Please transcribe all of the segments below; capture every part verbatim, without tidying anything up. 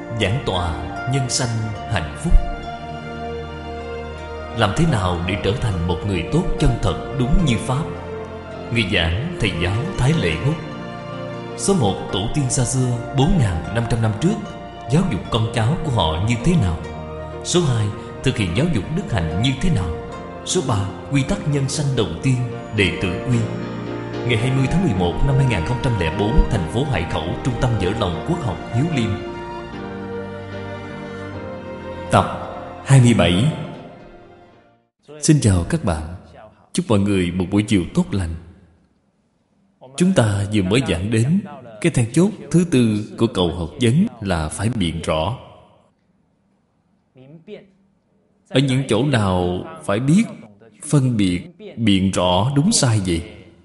giảng tòa nhân sanh hạnh phúc. Làm thế nào để trở thành một người tốt chân thật đúng như Pháp? Người giảng thầy giáo Thái Lệ Hút. Số một, tổ tiên xa xưa bốn nghìn năm trăm năm trước giáo dục con cháu của họ như thế nào? Số hai, thực hiện giáo dục đức hạnh như thế nào? Số ba, quy tắc nhân sanh đầu tiên, đệ tử quy. Ngày hai mươi tháng mười một năm hai nghìn không trăm lẻ bốn, thành phố Hải Khẩu, Trung tâm Dở Lòng Quốc học Hiếu Liêm. Tập hai mươi bảy. Xin chào các bạn. Chúc mọi người một buổi chiều tốt lành. Chúng ta vừa mới giảng đến cái then chốt thứ tư của cầu học vấn là phải biện rõ. Ở những chỗ nào phải biết phân biệt, biện rõ đúng sai gì?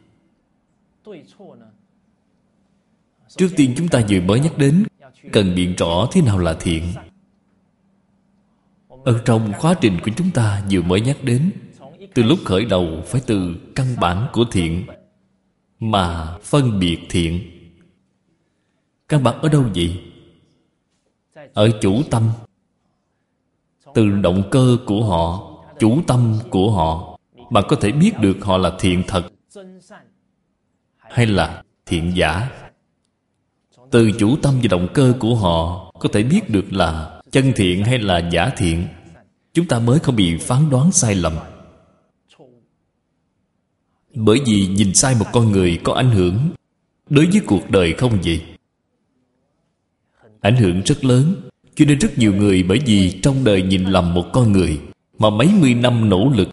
Trước tiên chúng ta vừa mới nhắc đến cần biện rõ thế nào là thiện. Ở trong khóa trình của chúng ta vừa mới nhắc đến, từ lúc khởi đầu phải từ căn bản của thiện mà phân biệt thiện. Căn bản ở đâu vậy? Ở chủ tâm. Từ động cơ của họ, chủ tâm của họ, bạn có thể biết được họ là thiện thật hay là thiện giả. Từ chủ tâm và động cơ của họ có thể biết được là chân thiện hay là giả thiện. Chúng ta mới không bị phán đoán sai lầm. Bởi vì nhìn sai một con người có ảnh hưởng đối với cuộc đời không vậy? Ảnh hưởng rất lớn. Cho nên rất nhiều người bởi vì trong đời nhìn lầm một con người mà mấy mươi năm nỗ lực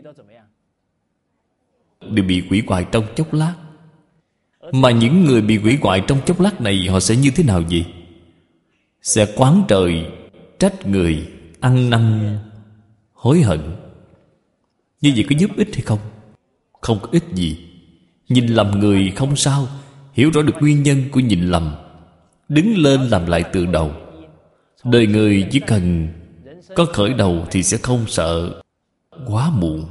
đều bị hủy hoại trong chốc lát. Mà những người bị hủy hoại trong chốc lát này họ sẽ như thế nào vậy? Sẽ oán trời, trách người, ăn năn, hối hận. Như vậy có giúp ích hay không? Không có ích gì. Nhìn lầm người không sao, hiểu rõ được nguyên nhân của nhìn lầm, đứng lên làm lại từ đầu. Đời người chỉ cần có khởi đầu thì sẽ không sợ quá muộn.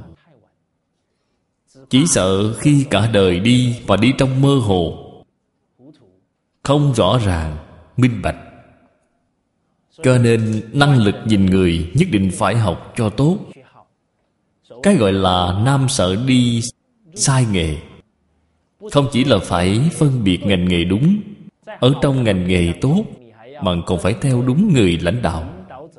Chỉ sợ khi cả đời đi và đi trong mơ hồ, không rõ ràng, minh bạch. Cho nên năng lực nhìn người nhất định phải học cho tốt. Cái gọi là nam sợ đi sai nghề. Không chỉ là phải phân biệt ngành nghề đúng, ở trong ngành nghề tốt mà còn phải theo đúng người lãnh đạo.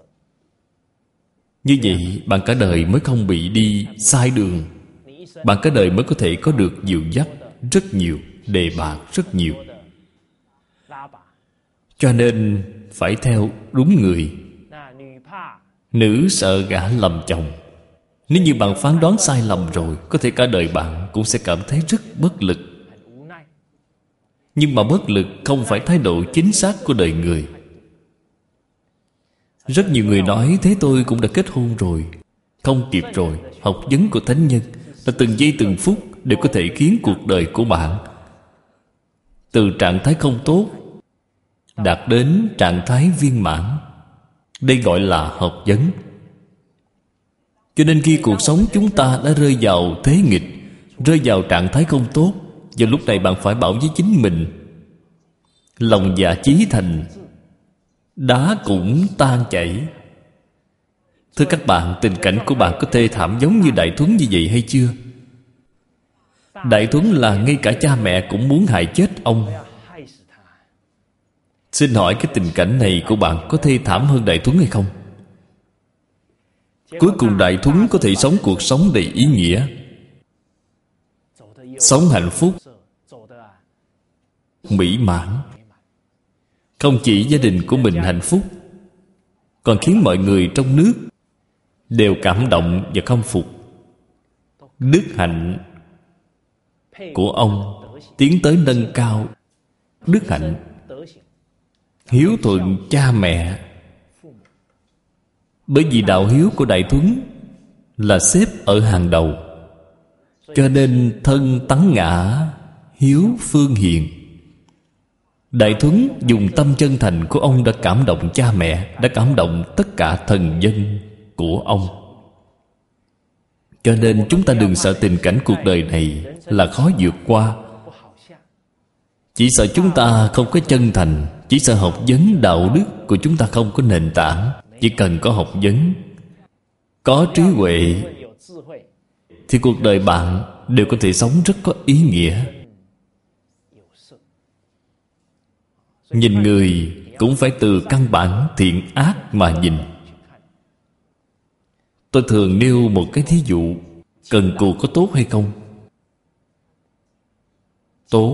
Như vậy bạn cả đời mới không bị đi sai đường. Bạn cả đời mới có thể có được dìu dắt rất nhiều, đề bạt rất nhiều. Cho nên phải theo đúng người. Nữ sợ gả lầm chồng. Nếu như bạn phán đoán sai lầm rồi, có thể cả đời bạn cũng sẽ cảm thấy rất bất lực. Nhưng mà bất lực không phải thái độ chính xác của đời người. Rất nhiều người nói thế tôi cũng đã kết hôn rồi. Không kịp rồi. Học vấn của thánh nhân là từng giây từng phút đều có thể khiến cuộc đời của bạn từ trạng thái không tốt đạt đến trạng thái viên mãn. Đây gọi là học vấn. Cho nên khi cuộc sống chúng ta đã rơi vào thế nghịch, rơi vào trạng thái không tốt, vào lúc này bạn phải bảo với chính mình, lòng dạ chí thành, đá cũng tan chảy. Thưa các bạn, tình cảnh của bạn có thê thảm giống như Đại Thuấn như vậy hay chưa? Đại Thuấn là ngay cả cha mẹ cũng muốn hại chết ông. Xin hỏi cái tình cảnh này của bạn có thê thảm hơn Đại Thuấn hay không? Cuối cùng Đại Thuấn có thể sống cuộc sống đầy ý nghĩa, sống hạnh phúc, mỹ mãn. Không chỉ gia đình của mình hạnh phúc, còn khiến mọi người trong nước đều cảm động và khâm phục. Đức hạnh của ông tiến tới nâng cao đức hạnh, hiếu thuận cha mẹ. Bởi vì đạo hiếu của Đại Thuấn là xếp ở hàng đầu, cho nên thân tấn ngã, hiếu phương hiền. Đại Thuấn dùng tâm chân thành của ông đã cảm động cha mẹ, đã cảm động tất cả thần dân của ông. Cho nên chúng ta đừng sợ tình cảnh cuộc đời này là khó vượt qua. Chỉ sợ chúng ta không có chân thành, Chỉ sợ học vấn đạo đức của chúng ta không có nền tảng. Chỉ cần có học vấn, có trí huệ, thì cuộc đời bạn đều có thể sống rất có ý nghĩa. Nhìn người cũng phải từ căn bản thiện ác mà nhìn. Tôi thường nêu một cái thí dụ. Cần cù có tốt hay không? Tốt.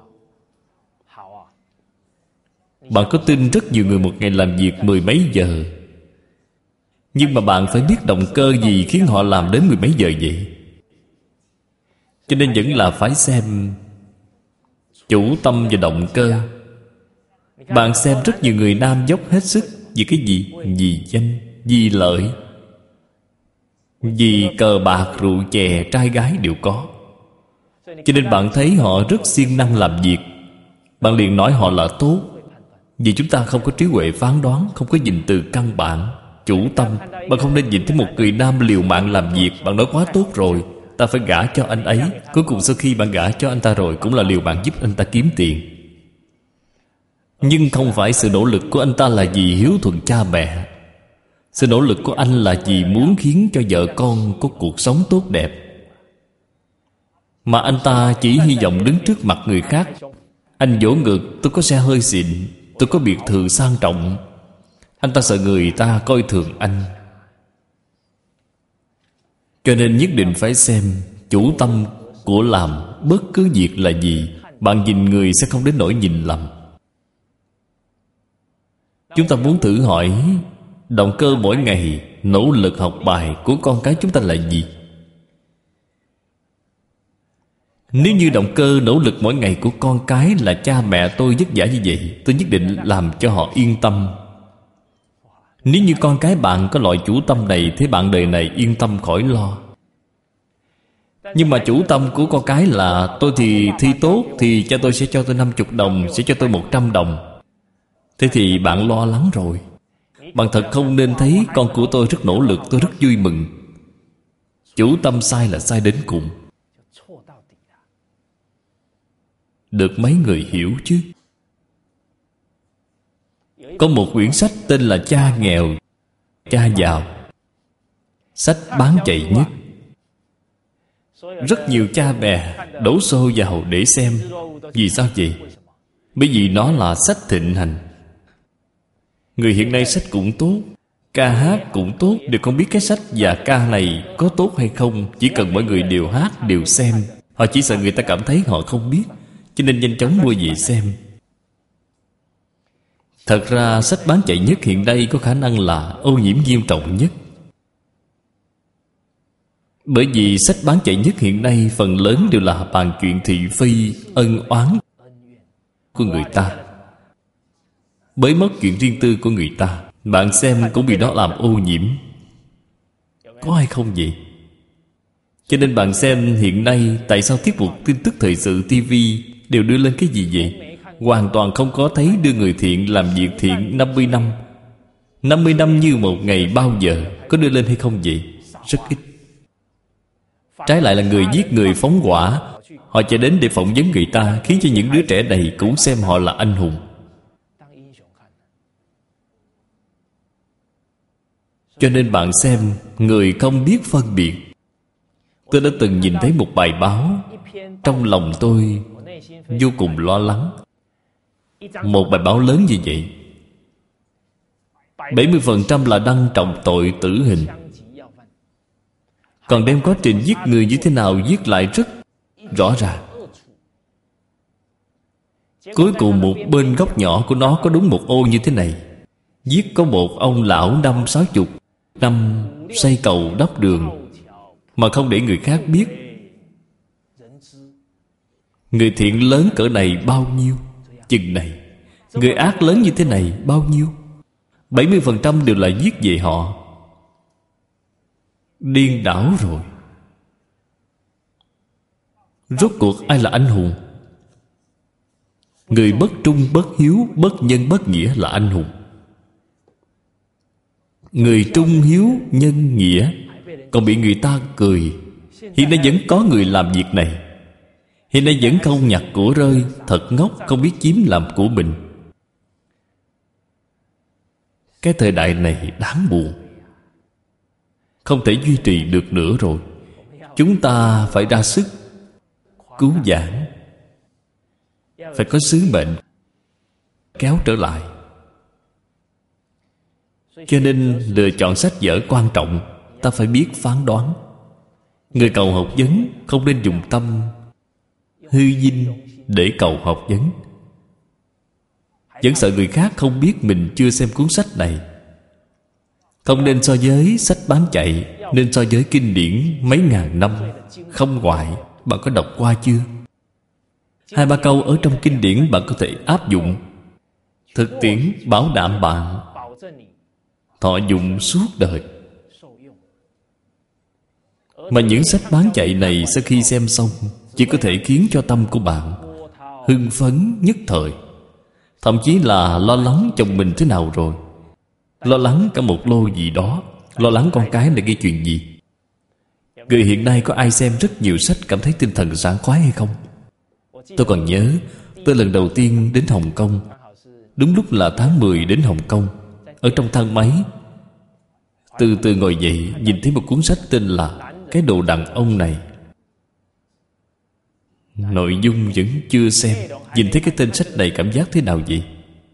Bạn có tin rất nhiều người một ngày làm việc mười mấy giờ, nhưng mà bạn phải biết động cơ gì khiến họ làm đến mười mấy giờ vậy. Cho nên vẫn là phải xem chủ tâm và động cơ. Bạn xem rất nhiều người nam dốc hết sức vì cái gì? Vì danh, vì lợi, vì cờ bạc, rượu chè, trai gái đều có. Cho nên bạn thấy họ rất siêng năng làm việc, bạn liền nói họ là tốt. Vì chúng ta không có trí huệ phán đoán, không có nhìn từ căn bản, chủ tâm. Bạn không nên nhìn thấy một người nam liều mạng làm việc, bạn nói quá tốt rồi, ta phải gả cho anh ấy. Cuối cùng sau khi bạn gả cho anh ta rồi, cũng là liều mạng giúp anh ta kiếm tiền. Nhưng không phải sự nỗ lực của anh ta là vì hiếu thuận cha mẹ. Sự nỗ lực của anh là vì muốn khiến cho vợ con có cuộc sống tốt đẹp. Mà anh ta chỉ hy vọng đứng trước mặt người khác, anh vỗ ngực, tôi có xe hơi xịn, tôi có biệt thự sang trọng. Anh ta sợ người ta coi thường anh. Cho nên nhất định phải xem chủ tâm của làm bất cứ việc là gì. Bạn nhìn người sẽ không đến nỗi nhìn lầm. Chúng ta muốn thử hỏi động cơ mỗi ngày nỗ lực học bài của con cái chúng ta là gì? Nếu như động cơ nỗ lực mỗi ngày của con cái là cha mẹ tôi vất vả như vậy, tôi nhất định làm cho họ yên tâm. Nếu như con cái bạn có loại chủ tâm này, thế bạn đời này yên tâm khỏi lo. Nhưng mà chủ tâm của con cái là tôi thì thi tốt thì cha tôi sẽ cho tôi năm mươi đồng, sẽ cho tôi một trăm đồng. Thế thì bạn lo lắng rồi. Bạn thật không nên thấy con của tôi rất nỗ lực, tôi rất vui mừng. Chủ tâm sai là sai đến cùng. Được mấy người hiểu chứ? Có một quyển sách tên là Cha Nghèo, Cha Giàu. Sách bán chạy nhất. Rất nhiều cha mẹ đổ xô vào để xem. Vì sao vậy? Bởi vì nó là sách thịnh hành. Người hiện nay sách cũng tốt, ca hát cũng tốt, đều không biết cái sách và ca này có tốt hay không. Chỉ cần mọi người đều hát, đều xem. Họ chỉ sợ người ta cảm thấy họ không biết, cho nên nhanh chóng mua về xem. Thật ra sách bán chạy nhất hiện nay có khả năng là ô nhiễm nghiêm trọng nhất. Bởi vì sách bán chạy nhất hiện nay phần lớn đều là bàn chuyện thị phi, ân oán của người ta, bới mất chuyện riêng tư của người ta. Bạn xem cũng bị đó làm ô nhiễm. Có hay không vậy? Cho nên bạn xem hiện nay tại sao tiết mục tin tức thời sự ti vi đều đưa lên cái gì vậy? Hoàn toàn không có thấy đưa người thiện làm việc thiện năm mươi năm. năm mươi năm như một ngày bao giờ. Có đưa lên hay không vậy? Rất ít. Trái lại là người giết người phóng hỏa, họ chạy đến để phỏng vấn người ta, khiến cho những đứa trẻ này cũng xem họ là anh hùng. Cho nên bạn xem, người không biết phân biệt. Tôi đã từng nhìn thấy một bài báo, trong lòng tôi vô cùng lo lắng. Một bài báo lớn như vậy, bảy mươi phần trăm là đăng trọng tội tử hình, còn đem quá trình giết người như thế nào viết lại rất rõ ràng. Cuối cùng một bên góc nhỏ của nó có đúng một ô như thế này: giết có một ông lão năm sáu chục năm xây cầu đắp đường, mà không để người khác biết. Người thiện lớn cỡ này bao nhiêu? Chừng này. Người ác lớn như thế này bao nhiêu? bảy mươi phần trăm đều là giết về họ. Điên đảo rồi. Rốt cuộc ai là anh hùng? Người bất trung, bất hiếu, bất nhân, bất nghĩa là anh hùng. Người trung hiếu, nhân, nghĩa còn bị người ta cười. Hiện nay vẫn có người làm việc này. Hiện nay vẫn không nhặt của rơi. Thật ngốc, không biết chiếm làm của mình. Cái thời đại này đáng buồn, không thể duy trì được nữa rồi. Chúng ta phải ra sức cứu vãn, phải có sứ mệnh kéo trở lại. Cho nên lựa chọn sách vở quan trọng. Ta phải biết phán đoán. Người cầu học vấn không nên dùng tâm hư vinh để cầu học vấn. Vẫn sợ người khác không biết mình chưa xem cuốn sách này. Không nên so với sách bán chạy, nên so với kinh điển mấy ngàn năm không ngoại. Bạn có đọc qua chưa? Hai ba câu ở trong kinh điển bạn có thể áp dụng. Thực tiễn bảo đảm bạn thọ dụng suốt đời. Mà những sách bán chạy này sau khi xem xong chỉ có thể khiến cho tâm của bạn hưng phấn nhất thời. Thậm chí là lo lắng chồng mình thế nào rồi, lo lắng cả một lô gì đó, lo lắng con cái lại gây chuyện gì. Người hiện nay có ai xem rất nhiều sách cảm thấy tinh thần sảng khoái hay không? Tôi còn nhớ tôi lần đầu tiên đến Hồng Kông, đúng lúc là tháng mười đến Hồng Kông. Ở trong thang máy, từ từ ngồi dậy, nhìn thấy một cuốn sách tên là Cái Đồ Đàn Ông Này. Nội dung vẫn chưa xem, nhìn thấy cái tên sách này cảm giác thế nào vậy?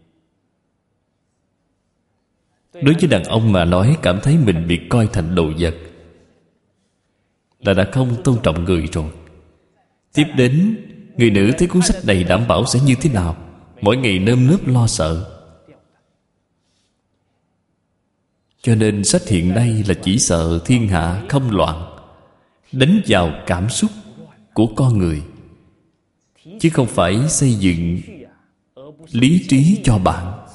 Đối với đàn ông mà nói, cảm thấy mình bị coi thành đồ vật là đã không tôn trọng người rồi. Tiếp đến, người nữ thấy cuốn sách này đảm bảo sẽ như thế nào, mỗi ngày nơm nớp lo sợ. Cho nên sách hiện nay là chỉ sợ thiên hạ không loạn, đánh vào cảm xúc của con người, chứ không phải xây dựng lý trí cho bạn.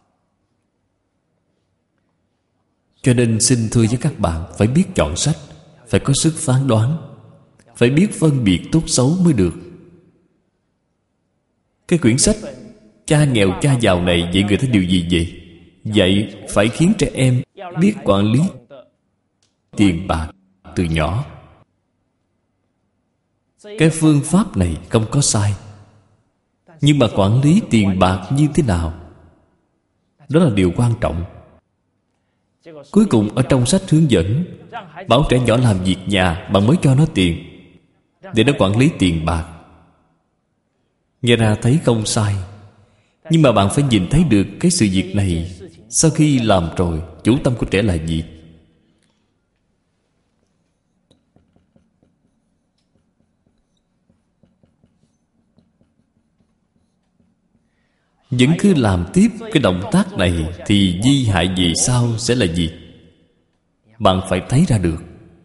Cho nên xin thưa với các bạn, phải biết chọn sách, phải có sức phán đoán, phải biết phân biệt tốt xấu mới được. Cái quyển sách Cha Nghèo Cha Giàu này dạy người ta điều gì vậy? Dạy phải khiến trẻ em biết quản lý tiền bạc từ nhỏ. Cái phương pháp này không có sai, nhưng mà quản lý tiền bạc như thế nào, đó là điều quan trọng. Cuối cùng ở trong sách hướng dẫn bảo trẻ nhỏ làm việc nhà, bạn mới cho nó tiền để nó quản lý tiền bạc. Nghe ra thấy không sai, nhưng mà bạn phải nhìn thấy được cái sự việc này sau khi làm rồi, chủ tâm của trẻ là gì? Vẫn cứ làm tiếp cái động tác này thì di hại về sau sẽ là gì? Bạn phải thấy ra được.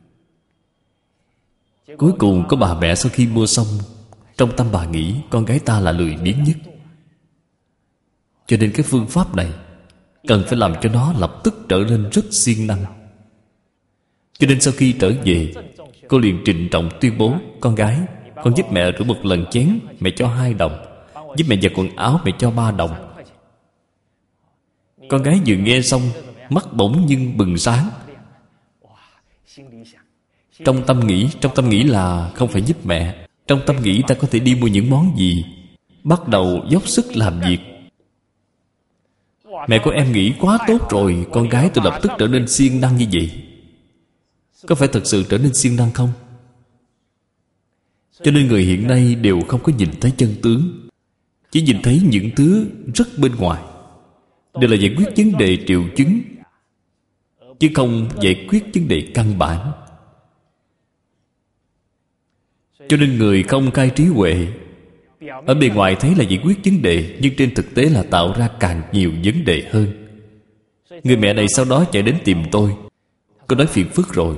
Cuối cùng có bà mẹ sau khi mua xong, trong tâm bà nghĩ con gái ta là lười biếng nhất, cho nên cái phương pháp này cần phải làm cho nó lập tức trở nên rất siêng năng. Cho nên sau khi trở về, cô liền trịnh trọng tuyên bố: con gái, con giúp mẹ rửa một lần chén, mẹ cho hai đồng. Giúp mẹ giặt quần áo, mẹ cho ba đồng. Con gái vừa nghe xong, mắt bỗng nhưng bừng sáng. Trong tâm nghĩ Trong tâm nghĩ là không phải giúp mẹ. Trong tâm nghĩ ta có thể đi mua những món gì, bắt đầu dốc sức làm việc. Mẹ của em nghĩ quá tốt rồi, con gái tôi lập tức trở nên siêng năng như vậy. Có phải thật sự trở nên siêng năng không? Cho nên người hiện nay đều không có nhìn thấy chân tướng, chỉ nhìn thấy những thứ rất bên ngoài, đều là giải quyết vấn đề triệu chứng, chứ không giải quyết vấn đề căn bản. Cho nên người không khai trí huệ, ở bề ngoài thấy là giải quyết vấn đề, nhưng trên thực tế là tạo ra càng nhiều vấn đề hơn. Người mẹ này sau đó chạy đến tìm tôi. Cô nói phiền phức rồi.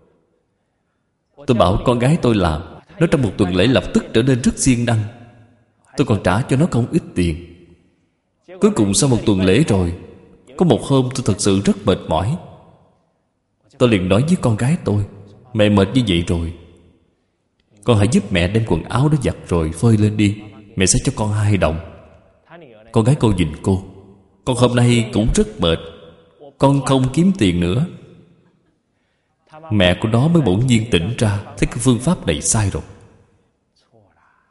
Tôi bảo con gái tôi làm, nó trong một tuần lễ lập tức trở nên rất siêng năng. Tôi còn trả cho nó không ít tiền. Cuối cùng sau một tuần lễ rồi, có một hôm tôi thật sự rất mệt mỏi. Tôi liền nói với con gái tôi: mẹ mệt như vậy rồi, con hãy giúp mẹ đem quần áo đó giặt rồi phơi lên đi, mẹ sẽ cho con hai đồng. Con gái cô nhìn cô: con hôm nay cũng rất mệt, con không kiếm tiền nữa. Mẹ của nó mới bỗng nhiên tỉnh ra, thấy cái phương pháp này sai rồi.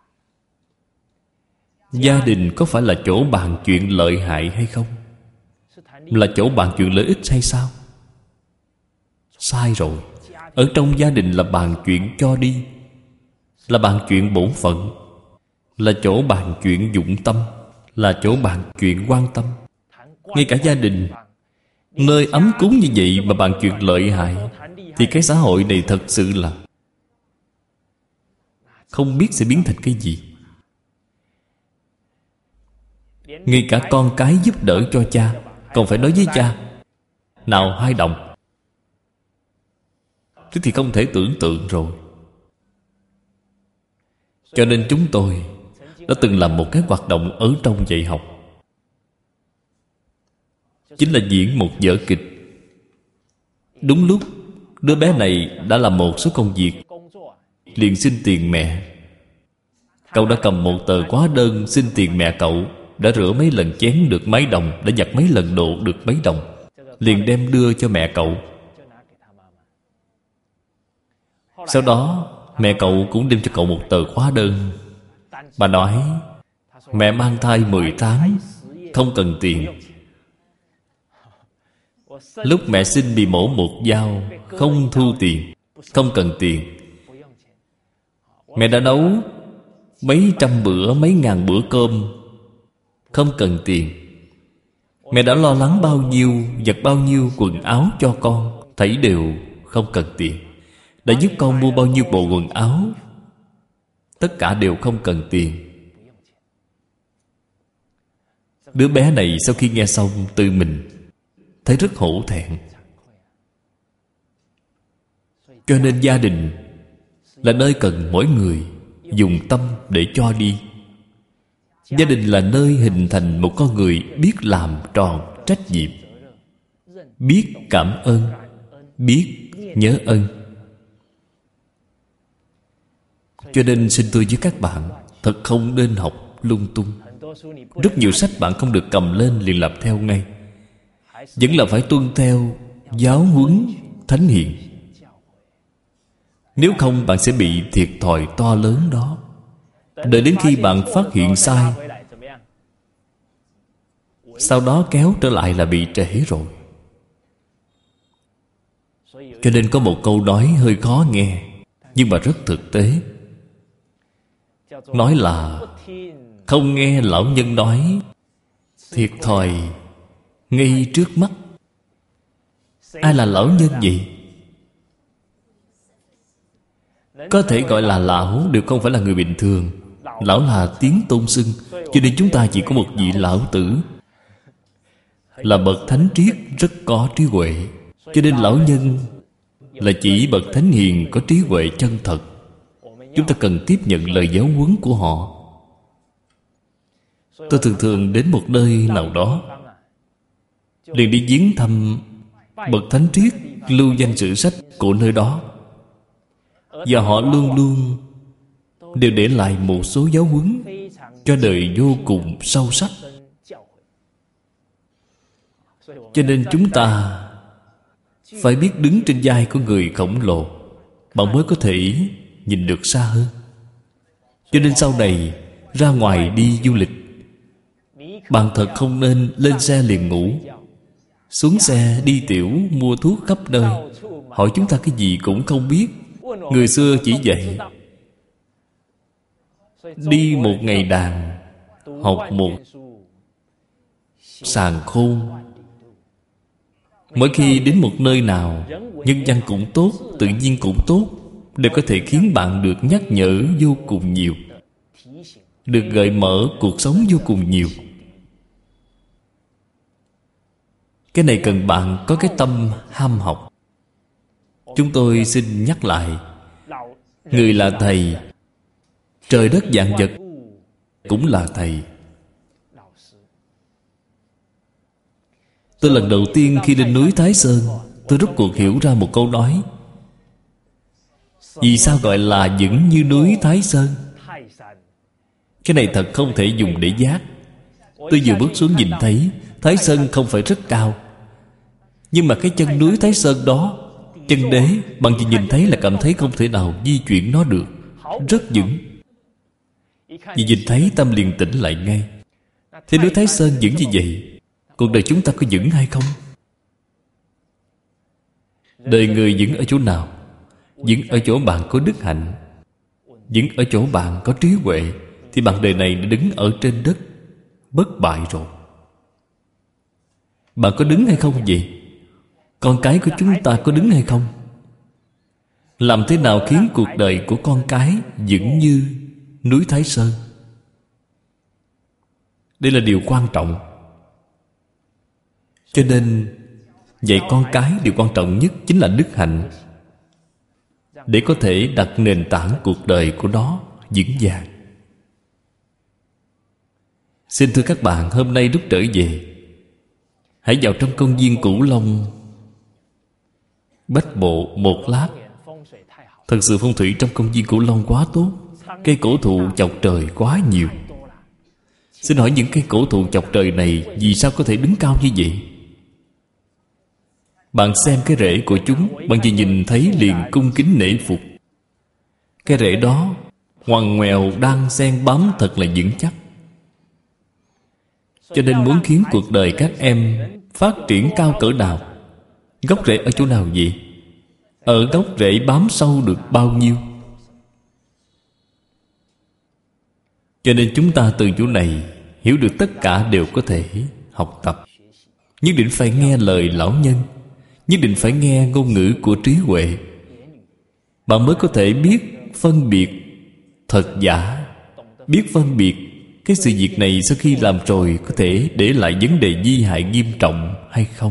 Gia đình có phải là chỗ bàn chuyện lợi hại hay không? là chỗ bàn chuyện lợi ích hay sao? Sai rồi. Ở trong gia đình là bàn chuyện cho đi, là bàn chuyện bổn phận, là chỗ bàn chuyện dụng tâm, là chỗ bàn chuyện quan tâm. Ngay cả gia đình, nơi ấm cúng như vậy mà bàn chuyện lợi hại, thì cái xã hội này thật sự là không biết sẽ biến thành cái gì. Ngay cả con cái giúp đỡ cho cha, còn phải nói với cha: nào hai đồng. Thế thì không thể tưởng tượng rồi. Cho nên chúng tôi đã từng làm một cái hoạt động ở trong dạy học, chính là diễn một vở kịch. Đúng lúc đứa bé này đã làm một số công việc, liền xin tiền mẹ. Cậu đã cầm một tờ hóa đơn xin tiền mẹ cậu. Đã rửa mấy lần chén được mấy đồng, đã giặt mấy lần đồ được mấy đồng, liền đem đưa cho mẹ cậu. Sau đó mẹ cậu cũng đem cho cậu một tờ hóa đơn. Bà nói: mẹ mang thai mười tháng, không cần tiền. Lúc mẹ sinh bị mổ một dao, không thu tiền, không cần tiền. Mẹ đã nấu mấy trăm bữa, mấy ngàn bữa cơm, không cần tiền. Mẹ đã lo lắng bao nhiêu, giặt bao nhiêu quần áo cho con, thảy đều không cần tiền. Đã giúp con mua bao nhiêu bộ quần áo, tất cả đều không cần tiền. Đứa bé này sau khi nghe xong, tự mình thấy rất hổ thẹn. Cho nên gia đình là nơi cần mỗi người dùng tâm để cho đi. Gia đình là nơi hình thành một con người biết làm tròn trách nhiệm, biết cảm ơn, biết nhớ ơn. Cho nên xin tôi với các bạn, thật không nên học lung tung. Rất nhiều sách bạn không được cầm lên liền làm theo ngay, vẫn là phải tuân theo giáo huấn thánh hiền. Nếu không bạn sẽ bị thiệt thòi to lớn đó. Đợi đến khi bạn phát hiện sai, sau đó kéo trở lại là bị trễ rồi. Cho nên có một câu nói hơi khó nghe, nhưng mà rất thực tế. Nói là không nghe lão nhân nói, thiệt thòi ngay trước mắt. Ai là lão nhân vậy? Có thể gọi là lão đều không phải là người bình thường. Lão là tiếng tôn xưng, cho nên chúng ta chỉ có một vị lão tử, là bậc thánh triết, rất có trí huệ. Cho nên lão nhân là chỉ bậc thánh hiền có trí huệ chân thật. Chúng ta cần tiếp nhận lời giáo huấn của họ. Tôi thường thường đến một nơi nào đó, liền đi viếng thăm bậc thánh triết, lưu danh sử sách của nơi đó. Và họ luôn luôn đều để lại một số giáo huấn cho đời vô cùng sâu sắc. Cho nên chúng ta phải biết đứng trên vai của người khổng lồ, bạn mới có thể nhìn được xa hơn. Cho nên sau này ra ngoài đi du lịch, bạn thật không nên lên xe liền ngủ, xuống xe đi tiểu mua thuốc khắp nơi, hỏi chúng ta cái gì cũng không biết. Người xưa chỉ dạy đi một ngày đàn, học một sàng khôn. Mỗi khi đến một nơi nào, nhân văn cũng tốt, tự nhiên cũng tốt, đều có thể khiến bạn được nhắc nhở vô cùng nhiều, được gợi mở cuộc sống vô cùng nhiều. Cái này cần bạn có cái tâm ham học. Chúng tôi xin nhắc lại, người là thầy, trời đất vạn vật cũng là thầy. Tôi lần đầu tiên khi lên núi Thái Sơn, tôi rốt cuộc hiểu ra một câu nói. Vì sao gọi là vững như núi Thái Sơn? Cái này thật không thể dùng để giác. Tôi vừa bước xuống nhìn thấy Thái Sơn không phải rất cao, nhưng mà cái chân núi Thái Sơn đó, chân đế, bằng chỉ nhìn thấy là cảm thấy không thể nào di chuyển nó được, rất vững. Vì nhìn thấy tâm liền tỉnh lại ngay. Thế núi Thái Sơn vững như vậy, Cuộc đời chúng ta có vững hay không? Đời người vững ở chỗ nào? Vững ở chỗ bạn có đức hạnh, vững ở chỗ bạn có trí huệ, thì bạn đời này đã đứng ở trên đất bất bại rồi. Bạn có đứng hay không vậy? Con cái của chúng ta có đứng hay không? Làm thế nào khiến cuộc đời của con cái vững như núi Thái Sơn? Đây là điều quan trọng. Cho nên dạy con cái điều quan trọng nhất chính là đức hạnh, để có thể đặt nền tảng cuộc đời của nó vững vàng. Xin thưa các bạn, hôm nay lúc trở về, hãy vào trong công viên Cửu Long bách bộ một lát. Thật sự phong thủy trong công viên Cửu Long quá tốt. Cây cổ thụ chọc trời quá nhiều. Xin hỏi những cây cổ thụ chọc trời này vì sao có thể đứng cao như vậy? Bạn xem cái rễ của chúng, bạn chỉ nhìn thấy liền cung kính nể phục. Cái rễ đó ngoằn ngoèo đan xen bám thật là vững chắc. Cho nên muốn khiến cuộc đời các em phát triển cao cỡ nào, gốc rễ ở chỗ nào vậy? Ở gốc rễ bám sâu được bao nhiêu? Cho nên chúng ta từ chỗ này hiểu được tất cả đều có thể học tập. Nhất định phải nghe lời lão nhân, nhất định phải nghe ngôn ngữ của trí huệ, bạn mới có thể biết phân biệt thật giả, biết phân biệt cái sự việc này sau khi làm rồi có thể để lại vấn đề vi hại nghiêm trọng hay không.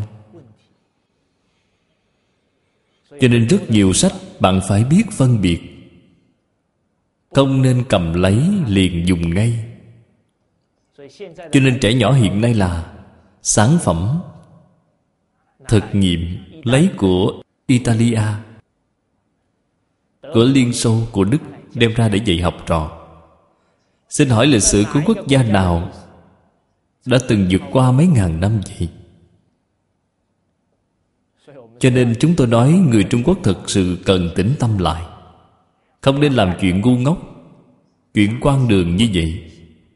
Cho nên rất nhiều sách bạn phải biết phân biệt, không nên cầm lấy liền dùng ngay. Cho nên trẻ nhỏ hiện nay là sản phẩm thực nghiệm lấy của Italia, của Liên Xô, của Đức đem ra để dạy học trò. Xin hỏi lịch sử của quốc gia nào đã từng vượt qua mấy ngàn năm vậy? Cho nên chúng tôi nói người Trung Quốc thực sự cần tĩnh tâm lại, không nên làm chuyện ngu ngốc, chuyện quan đường như vậy.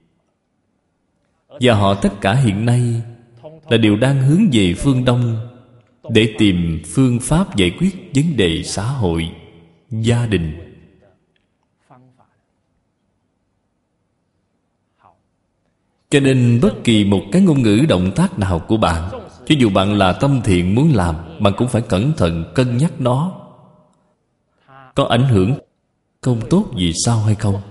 Và họ tất cả hiện nay là đều đang hướng về phương Đông để tìm phương pháp giải quyết vấn đề xã hội, gia đình. Cho nên bất kỳ một cái ngôn ngữ động tác nào của bạn, cho dù bạn là tâm thiện muốn làm, bạn cũng phải cẩn thận cân nhắc nó có ảnh hưởng không tốt gì sao hay không.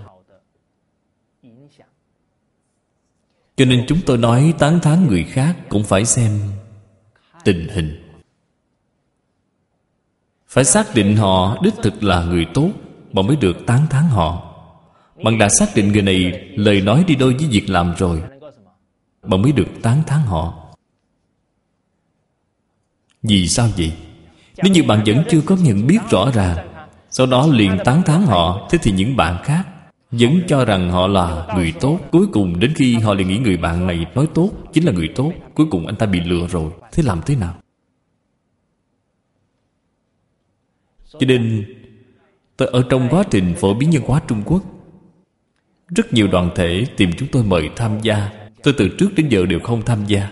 Cho nên chúng tôi nói tán thán người khác cũng phải xem tình hình, phải xác định họ đích thực là người tốt, bạn mới được tán thán họ. Bạn đã xác định người này lời nói đi đôi với việc làm rồi, bạn mới được tán thán họ. Vì sao vậy? Nếu như bạn vẫn chưa có nhận biết rõ ràng, sau đó liền tán thán họ, thế thì những bạn khác vẫn cho rằng họ là người tốt. Cuối cùng đến khi họ liền nghĩ người bạn này nói tốt chính là người tốt, cuối cùng anh ta bị lừa rồi. Thế làm thế nào? Cho nên tôi ở trong quá trình phổ biến văn hóa Trung Quốc, rất nhiều đoàn thể tìm chúng tôi mời tham gia. Tôi từ trước đến giờ đều không tham gia.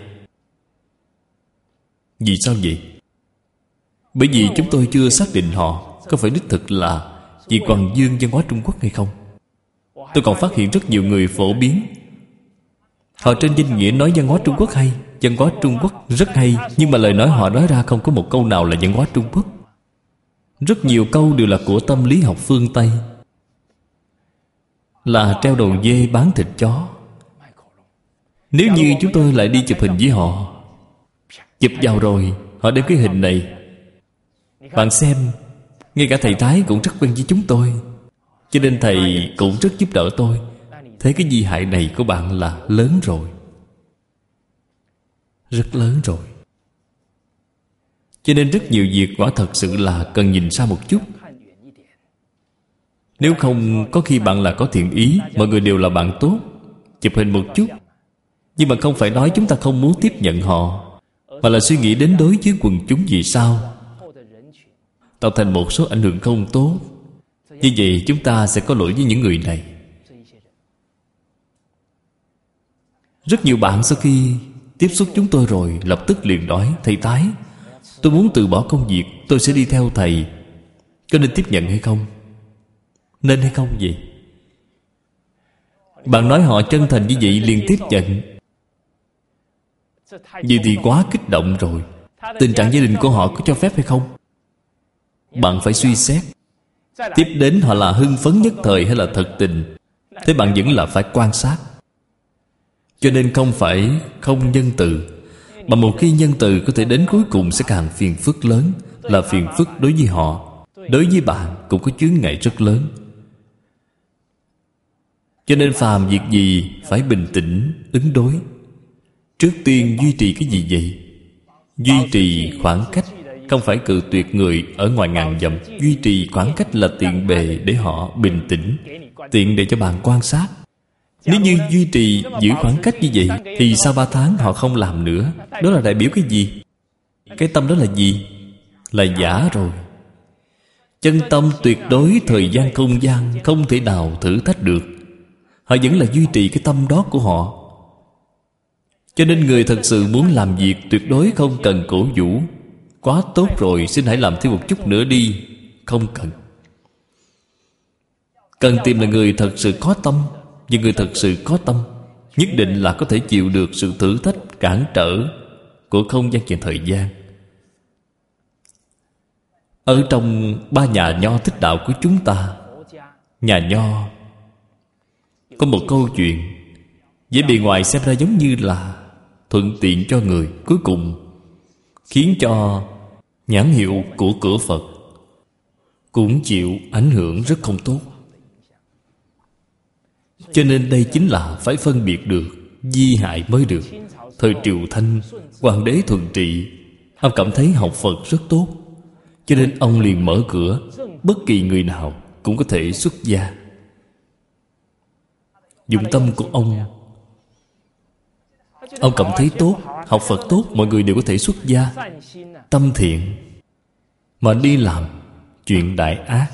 Vì sao vậy? Bởi vì chúng tôi chưa xác định họ có phải đích thực là vì hoàng dương văn hóa Trung Quốc hay không. Tôi còn phát hiện rất nhiều người phổ biến, họ trên danh nghĩa nói văn hóa Trung Quốc hay, văn hóa Trung Quốc rất hay, nhưng mà lời nói họ nói ra không có một câu nào là văn hóa Trung Quốc. Rất nhiều câu đều là của tâm lý học phương Tây, là treo đầu dê bán thịt chó. Nếu như chúng tôi lại đi chụp hình với họ, chụp vào rồi họ đem cái hình này, bạn xem, ngay cả thầy Thái cũng rất quen với chúng tôi, cho nên thầy cũng rất giúp đỡ tôi. Thế cái di hại này của bạn là lớn rồi, rất lớn rồi. Cho nên rất nhiều việc quả thật sự là cần nhìn xa một chút. Nếu không, có khi bạn là có thiện ý, mọi người đều là bạn tốt, chụp hình một chút, nhưng mà không phải nói chúng ta không muốn tiếp nhận họ, mà là suy nghĩ đến đối với quần chúng vì sao, tạo thành một số ảnh hưởng không tốt. Như vậy chúng ta sẽ có lỗi với những người này. Rất nhiều bạn sau khi tiếp xúc chúng tôi rồi, lập tức liền nói: thầy Tái, tôi muốn từ bỏ công việc, tôi sẽ đi theo thầy, có nên tiếp nhận hay không? Nên hay không vậy? Bạn nói họ chân thành như vậy liền tiếp nhận, vậy thì quá kích động rồi. Tình trạng gia đình của họ có cho phép hay không? Bạn phải suy xét. Tiếp đến họ là hưng phấn nhất thời hay là thật tình, thế bạn vẫn là phải quan sát. Cho nên không phải không nhân từ, mà một khi nhân từ có thể đến cuối cùng sẽ càng phiền phức lớn. Là phiền phức đối với họ, đối với bạn cũng có chướng ngại rất lớn. Cho nên phàm việc gì phải bình tĩnh ứng đối. Trước tiên duy trì cái gì vậy? Duy trì khoảng cách, không phải cự tuyệt người ở ngoài ngàn dặm. Duy trì khoảng cách là tiện bề để họ bình tĩnh, tiện để cho bạn quan sát. Nếu như duy trì giữ khoảng cách như vậy, thì sau ba tháng họ không làm nữa. Đó là đại biểu cái gì? Cái tâm đó là gì? Là giả rồi. Chân tâm tuyệt đối thời gian không gian không thể nào thử thách được. Họ vẫn là duy trì cái tâm đó của họ. Cho nên người thật sự muốn làm việc tuyệt đối không cần cổ vũ. Quá tốt rồi, xin hãy làm thêm một chút nữa đi. Không cần. Cần tìm là người thật sự có tâm. Và người thật sự có tâm nhất định là có thể chịu được sự thử thách, cản trở của không gian và thời gian. Ở trong ba nhà Nho Thích Đạo của chúng ta, nhà Nho có một câu chuyện với bề ngoài xem ra giống như là thuận tiện cho người, cuối cùng khiến cho nhãn hiệu của cửa Phật cũng chịu ảnh hưởng rất không tốt. Cho nên đây chính là phải phân biệt được di hại mới được. Thời Triều Thanh, Hoàng đế Thuận Trị, ông cảm thấy học Phật rất tốt, cho nên ông liền mở cửa, bất kỳ người nào cũng có thể xuất gia. Dụng tâm của ông, ông cảm thấy tốt, học Phật tốt, mọi người đều có thể xuất gia. Tâm thiện mà đi làm chuyện đại ác.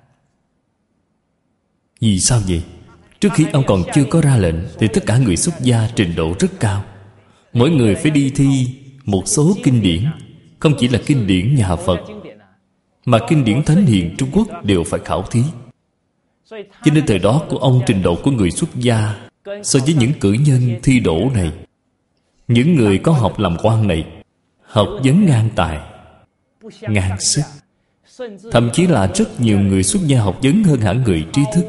Vì sao vậy? Trước khi ông còn chưa có ra lệnh thì tất cả người xuất gia trình độ rất cao. Mỗi người phải đi thi một số kinh điển. Không chỉ là kinh điển nhà Phật, mà kinh điển Thánh Hiền Trung Quốc đều phải khảo thí. Cho nên thời đó của ông, trình độ của người xuất gia so với những cử nhân thi đỗ này, những người có học làm quan này, học vấn ngang tài, ngang sức. Thậm chí là rất nhiều người xuất gia học vấn hơn hẳn người trí thức.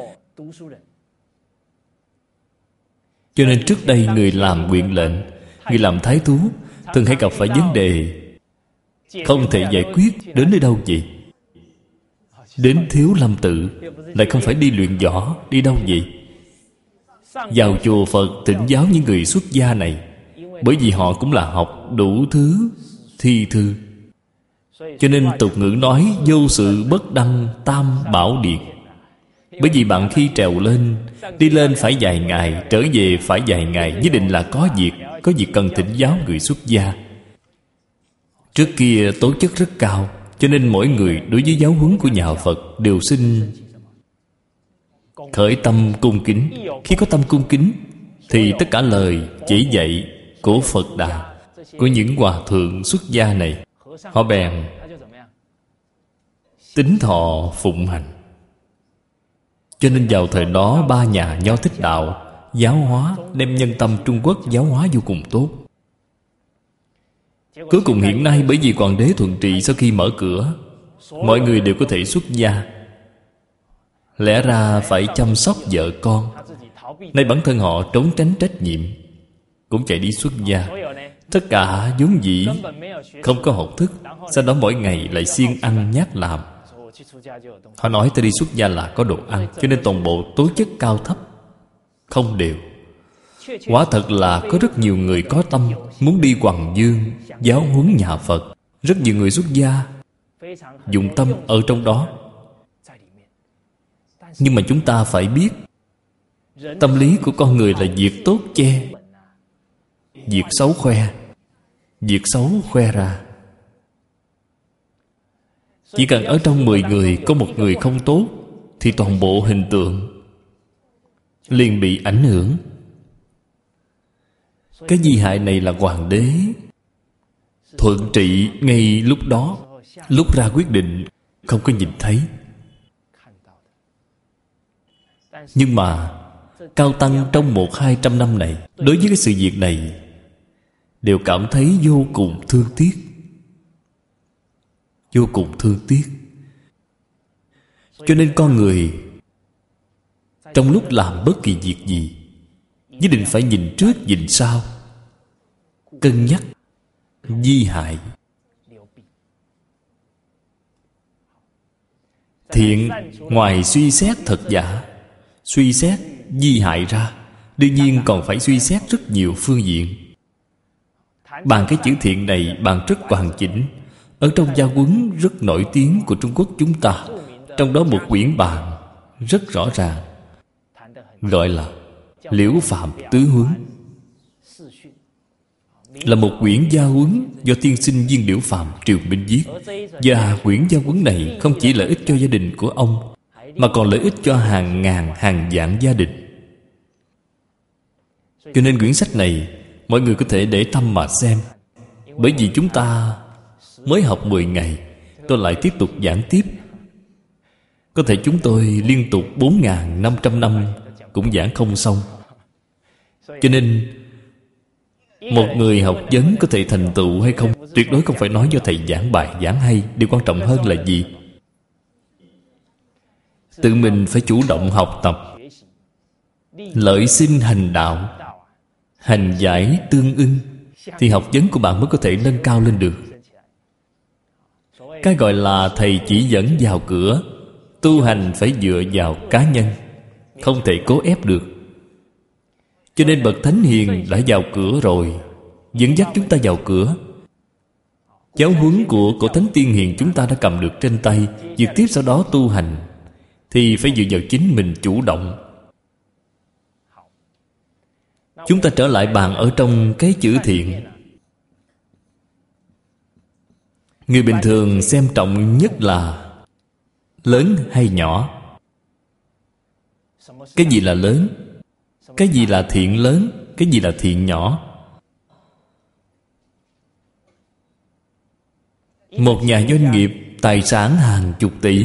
Cho nên trước đây người làm huyện lệnh, người làm thái thú thường hay gặp phải vấn đề không thể giải quyết. Đến nơi đâu vậy? Đến Thiếu Lâm Tự. Lại không phải đi luyện võ. Đi đâu vậy? Vào chùa Phật thỉnh giáo những người xuất gia này, bởi vì họ cũng là học đủ thứ thi thư. Cho nên tục ngữ nói vô sự bất đăng tam bảo điện. Bởi vì bạn khi trèo lên, đi lên phải vài ngày, trở về phải vài ngày, nhất định là có việc. Có việc cần thỉnh giáo người xuất gia. Trước kia tố chất rất cao, cho nên mỗi người đối với giáo huấn của nhà Phật đều sinh khởi tâm cung kính. Khi có tâm cung kính thì tất cả lời chỉ dạy của Phật Đà, của những hòa thượng xuất gia này, họ bèn tín thọ phụng hành. Cho nên vào thời đó, ba nhà Nho Thích Đạo giáo hóa, đem nhân tâm Trung Quốc giáo hóa vô cùng tốt. Cuối cùng hiện nay, bởi vì Hoàng đế Thuận Trị sau khi mở cửa, mọi người đều có thể xuất gia. Lẽ ra phải chăm sóc vợ con, nay bản thân họ trốn tránh trách nhiệm, cũng chạy đi xuất gia. Tất cả vốn dĩ không có học thức, sau đó mỗi ngày lại siêng ăn nhát làm. Họ nói tôi đi xuất gia là có đồ ăn, cho nên toàn bộ tố chất cao thấp không đều. Quả thật là có rất nhiều người có tâm muốn đi Hoằng Dương giáo huấn nhà Phật. Rất nhiều người xuất gia dụng tâm ở trong đó. Nhưng mà chúng ta phải biết, tâm lý của con người là việc tốt che, việc xấu khoe. Việc xấu khoe ra. Chỉ cần ở trong mười người có một người không tốt, thì toàn bộ hình tượng liền bị ảnh hưởng. Cái Di Hại này là hoàng đế thuận trị ngay lúc đó. Lúc ra quyết định không có nhìn thấy. Nhưng mà cao tăng trong một hai trăm năm này, đối với cái sự việc này đều cảm thấy vô cùng thương tiếc. Vô cùng thương tiếc. Cho nên con người trong lúc làm bất kỳ việc gì nhất định phải nhìn trước nhìn sau, cân nhắc di hại. Thiện ngoài suy xét thật giả, suy xét di hại ra, đương nhiên còn phải suy xét rất nhiều phương diện. Bàn cái chữ thiện này bàn rất hoàn chỉnh. Ở trong gia huấn rất nổi tiếng của Trung Quốc chúng ta, trong đó một quyển bàn rất rõ ràng, gọi là Liễu Phạm Tứ Huấn, là một quyển gia huấn do tiên sinh Viên Liễu Phạm Triều Minh viết. Và quyển gia huấn này không chỉ lợi ích cho gia đình của ông, mà còn lợi ích cho hàng ngàn hàng vạn gia đình. Cho nên quyển sách này mọi người có thể để tâm mà xem. Bởi vì chúng ta mới học mười ngày, tôi lại tiếp tục giảng tiếp. Có thể chúng tôi liên tục bốn nghìn năm trăm năm cũng giảng không xong. Cho nên một người học vấn có thể thành tựu hay không, tuyệt đối không phải nói do thầy giảng bài giảng hay. Điều quan trọng hơn là gì? Tự mình phải chủ động học tập, lợi sinh hành đạo, hành giải tương ưng, thì học vấn của bạn mới có thể nâng cao lên được. Cái gọi là thầy chỉ dẫn vào cửa, tu hành phải dựa vào cá nhân, không thể cố ép được. Cho nên bậc thánh hiền đã vào cửa rồi, dẫn dắt chúng ta vào cửa. Giáo huấn của cổ thánh tiên hiền chúng ta đã cầm được trên tay. Việc tiếp sau đó tu hành thì phải dựa vào chính mình chủ động. Chúng ta trở lại bàn ở trong cái chữ thiện. Người bình thường xem trọng nhất là lớn hay nhỏ. Cái gì là lớn? Cái gì là thiện lớn? Cái gì là thiện nhỏ? Một nhà doanh nghiệp tài sản hàng chục tỷ,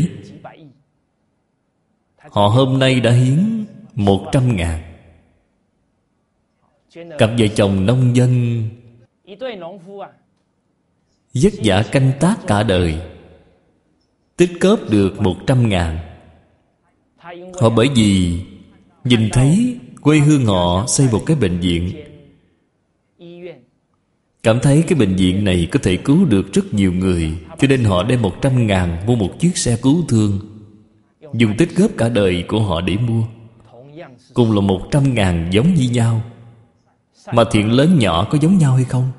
họ hôm nay đã hiến một trăm ngàn. Cặp vợ chồng nông dân vất vả canh tác cả đời, tích cóp được một trăm ngàn. Họ bởi vì nhìn thấy quê hương họ xây một cái bệnh viện, cảm thấy cái bệnh viện này có thể cứu được rất nhiều người, cho nên họ đem một trăm ngàn mua một chiếc xe cứu thương, dùng tích góp cả đời của họ để mua. Cùng là một trăm ngàn giống như nhau, mà thiện lớn nhỏ có giống nhau hay không?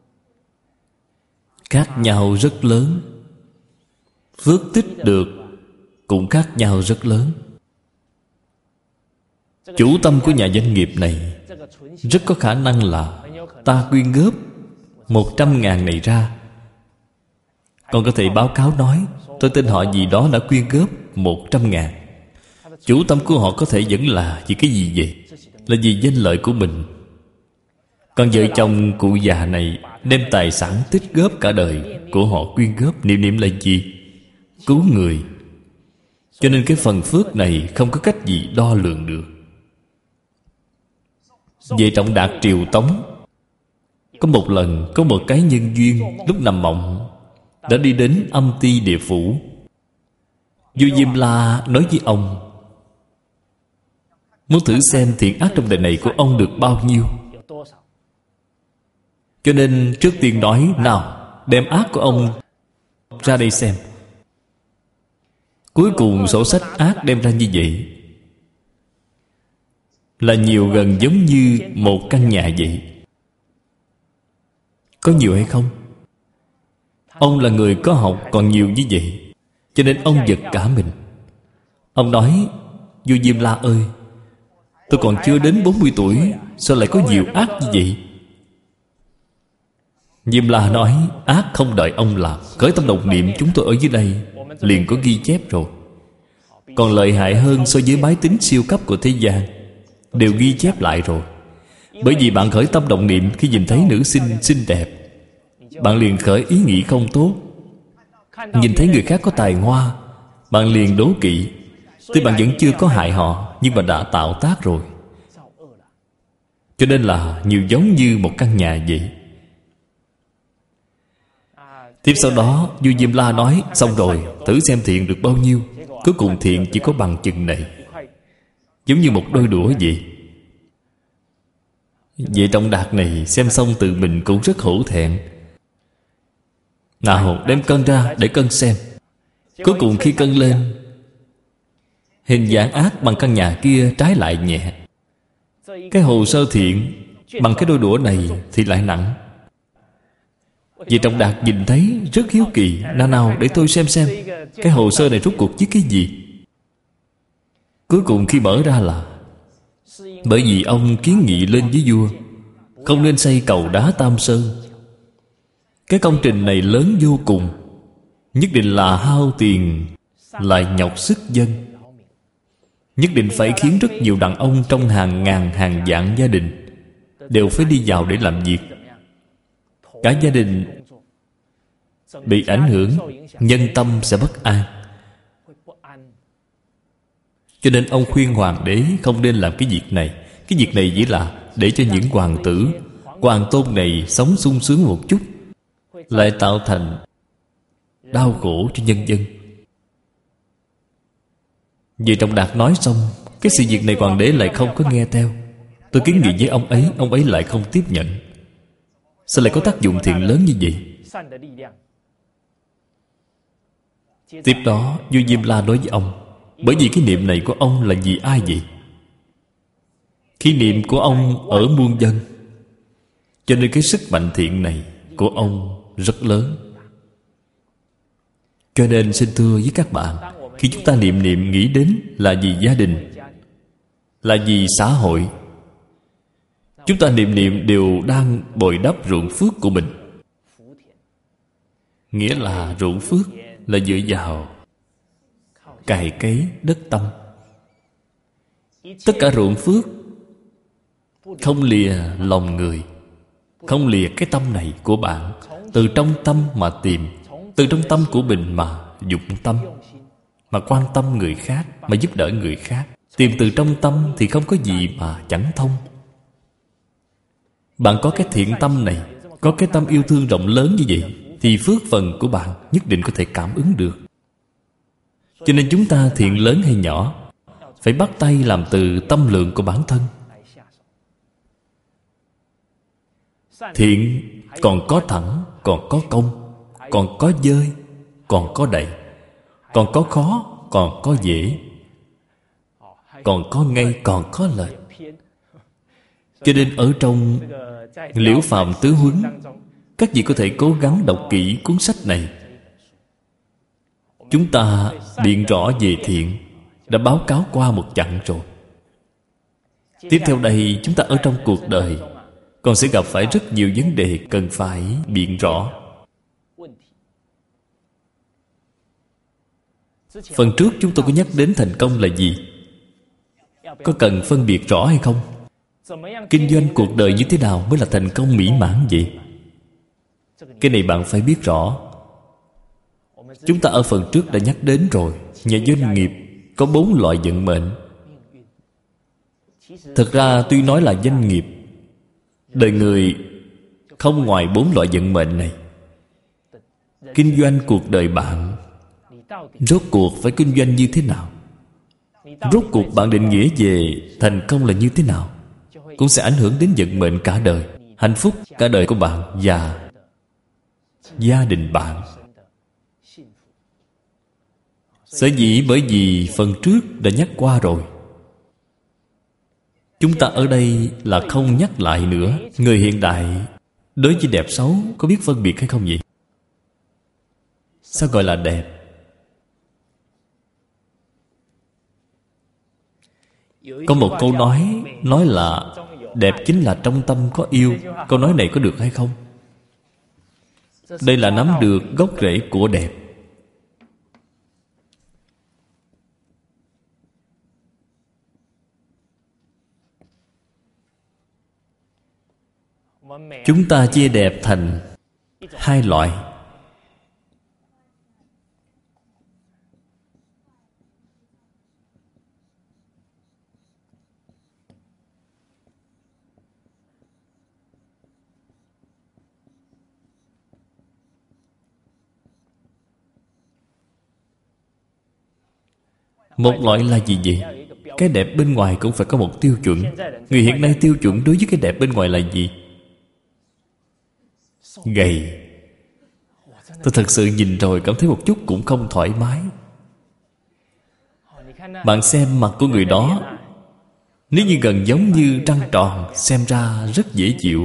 Khác nhau rất lớn. Phước tích được cũng khác nhau rất lớn. Chủ tâm của nhà doanh nghiệp này rất có khả năng là ta quyên góp một trăm ngàn này ra, còn có thể báo cáo nói tôi tên họ gì đó đã quyên góp một trăm ngàn. Chủ tâm của họ có thể vẫn là vì cái gì vậy? Là vì danh lợi của mình. Còn vợ chồng cụ già này đem tài sản tích góp cả đời của họ quyên góp, niệm niệm là gì? Cứu người. Cho nên cái phần phước này không có cách gì đo lường được. Về Trọng Đạt Triều Tống, có một lần có một cái nhân duyên, lúc nằm mộng đã đi đến âm ti địa phủ. Vua Diêm La nói với ông, muốn thử xem thiện ác trong đời này của ông được bao nhiêu. Cho nên trước tiên nói, nào đem ác của ông ra đây xem. Cuối cùng sổ sách ác đem ra như vậy, là nhiều gần giống như một căn nhà vậy. Có nhiều hay không? Ông là người có học còn nhiều như vậy, cho nên ông giật cả mình. Ông nói, vua Diêm La ơi, tôi còn chưa đến bốn mươi tuổi, sao lại có nhiều ác như vậy? Diêm La nói, ác không đợi ông làm, khởi tâm động niệm chúng tôi ở dưới đây liền có ghi chép rồi. Còn lợi hại hơn so với máy tính siêu cấp của thế gian, đều ghi chép lại rồi. Bởi vì bạn khởi tâm động niệm khi nhìn thấy nữ sinh xinh đẹp, bạn liền khởi ý nghĩ không tốt. Nhìn thấy người khác có tài hoa, bạn liền đố kỵ. Tuy bạn vẫn chưa có hại họ, nhưng mà đã tạo tác rồi. Cho nên là nhiều giống như một căn nhà vậy. Tiếp sau đó vua Diêm La nói: xong rồi, thử xem thiện được bao nhiêu. Cuối cùng thiện chỉ có bằng chừng này, giống như một đôi đũa vậy. Vậy Trọng Đạt này xem xong tự mình cũng rất hổ thẹn. Nào đem cân ra để cân xem. Cuối cùng khi cân lên, hình dạng ác bằng căn nhà kia trái lại nhẹ. Cái hồ sơ thiện bằng cái đôi đũa này thì lại nặng. Vì Trọng Đạt nhìn thấy rất hiếu kỳ. Nào nào để tôi xem xem cái hồ sơ này rốt cuộc viết cái gì. Cuối cùng khi mở ra là bởi vì ông kiến nghị lên với vua không nên xây cầu đá Tam Sơn. Cái công trình này lớn vô cùng, nhất định là hao tiền lại nhọc sức dân. Nhất định phải khiến rất nhiều đàn ông trong hàng ngàn hàng vạn gia đình đều phải đi vào để làm việc. Cả gia đình bị ảnh hưởng, nhân tâm sẽ bất an. Cho nên ông khuyên hoàng đế không nên làm cái việc này. Cái việc này chỉ là để cho những hoàng tử, hoàng tôn này sống sung sướng một chút, lại tạo thành đau khổ cho nhân dân. Vì Trọng Đạt nói xong, cái sự việc này hoàng đế lại không có nghe theo. Tôi kiến nghị với ông ấy, ông ấy lại không tiếp nhận. Sao lại có tác dụng thiện lớn như vậy? Tiếp đó vua Diêm La nói với ông: bởi vì cái niệm này của ông là vì ai vậy? Khi niệm của ông ở muôn dân, cho nên cái sức mạnh thiện này của ông rất lớn. Cho nên xin thưa với các bạn, khi chúng ta niệm niệm nghĩ đến là vì gia đình, là vì xã hội, chúng ta niệm niệm đều đang bồi đắp ruộng phước của mình. Nghĩa là ruộng phước là dựa vào cày cấy đất tâm. Tất cả ruộng phước không lìa lòng người, không lìa cái tâm này của bạn. Từ trong tâm mà tìm, từ trong tâm của mình mà dụng tâm, mà quan tâm người khác, mà giúp đỡ người khác. Tìm từ trong tâm thì không có gì mà chẳng thông. Bạn có cái thiện tâm này, có cái tâm yêu thương rộng lớn như vậy, thì phước phần của bạn nhất định có thể cảm ứng được. Cho nên chúng ta thiện lớn hay nhỏ, phải bắt tay làm từ tâm lượng của bản thân. Thiện còn có thẳng, còn có công, còn có dơi, còn có đầy, còn có khó, còn có dễ, còn có ngay, còn có lệch. Cho nên ở trong Liễu Phàm Tứ Huấn, các vị có thể cố gắng đọc kỹ cuốn sách này. Chúng ta biện rõ về thiện đã báo cáo qua một chặng rồi. Tiếp theo đây, chúng ta ở trong cuộc đời còn sẽ gặp phải rất nhiều vấn đề cần phải biện rõ. Phần trước chúng tôi có nhắc đến thành công là gì? Có cần phân biệt rõ hay không? Kinh doanh cuộc đời như thế nào mới là thành công mỹ mãn vậy? Cái này bạn phải biết rõ. Chúng ta ở phần trước đã nhắc đến rồi. Nhà doanh nghiệp có bốn loại vận mệnh. Thực ra tuy nói là doanh nghiệp, đời người không ngoài bốn loại vận mệnh này. Kinh doanh cuộc đời bạn, rốt cuộc phải kinh doanh như thế nào? Rốt cuộc bạn định nghĩa về thành công là như thế nào, cũng sẽ ảnh hưởng đến vận mệnh cả đời, hạnh phúc cả đời của bạn và gia đình bạn. Sở dĩ bởi vì phần trước đã nhắc qua rồi, chúng ta ở đây là không nhắc lại nữa. Người hiện đại đối với đẹp xấu có biết phân biệt hay không vậy? Sao gọi là đẹp? Có một câu nói nói là đẹp chính là trong tâm có yêu. Câu nói này có được hay không? Đây là nắm được gốc rễ của đẹp. Chúng ta chia đẹp thành hai loại. Một loại là gì vậy? Cái đẹp bên ngoài cũng phải có một tiêu chuẩn. Người hiện nay tiêu chuẩn đối với cái đẹp bên ngoài là gì? Gầy. Tôi thật sự nhìn rồi cảm thấy một chút cũng không thoải mái. Bạn xem mặt của người đó, nếu như gần giống như trăng tròn, xem ra rất dễ chịu.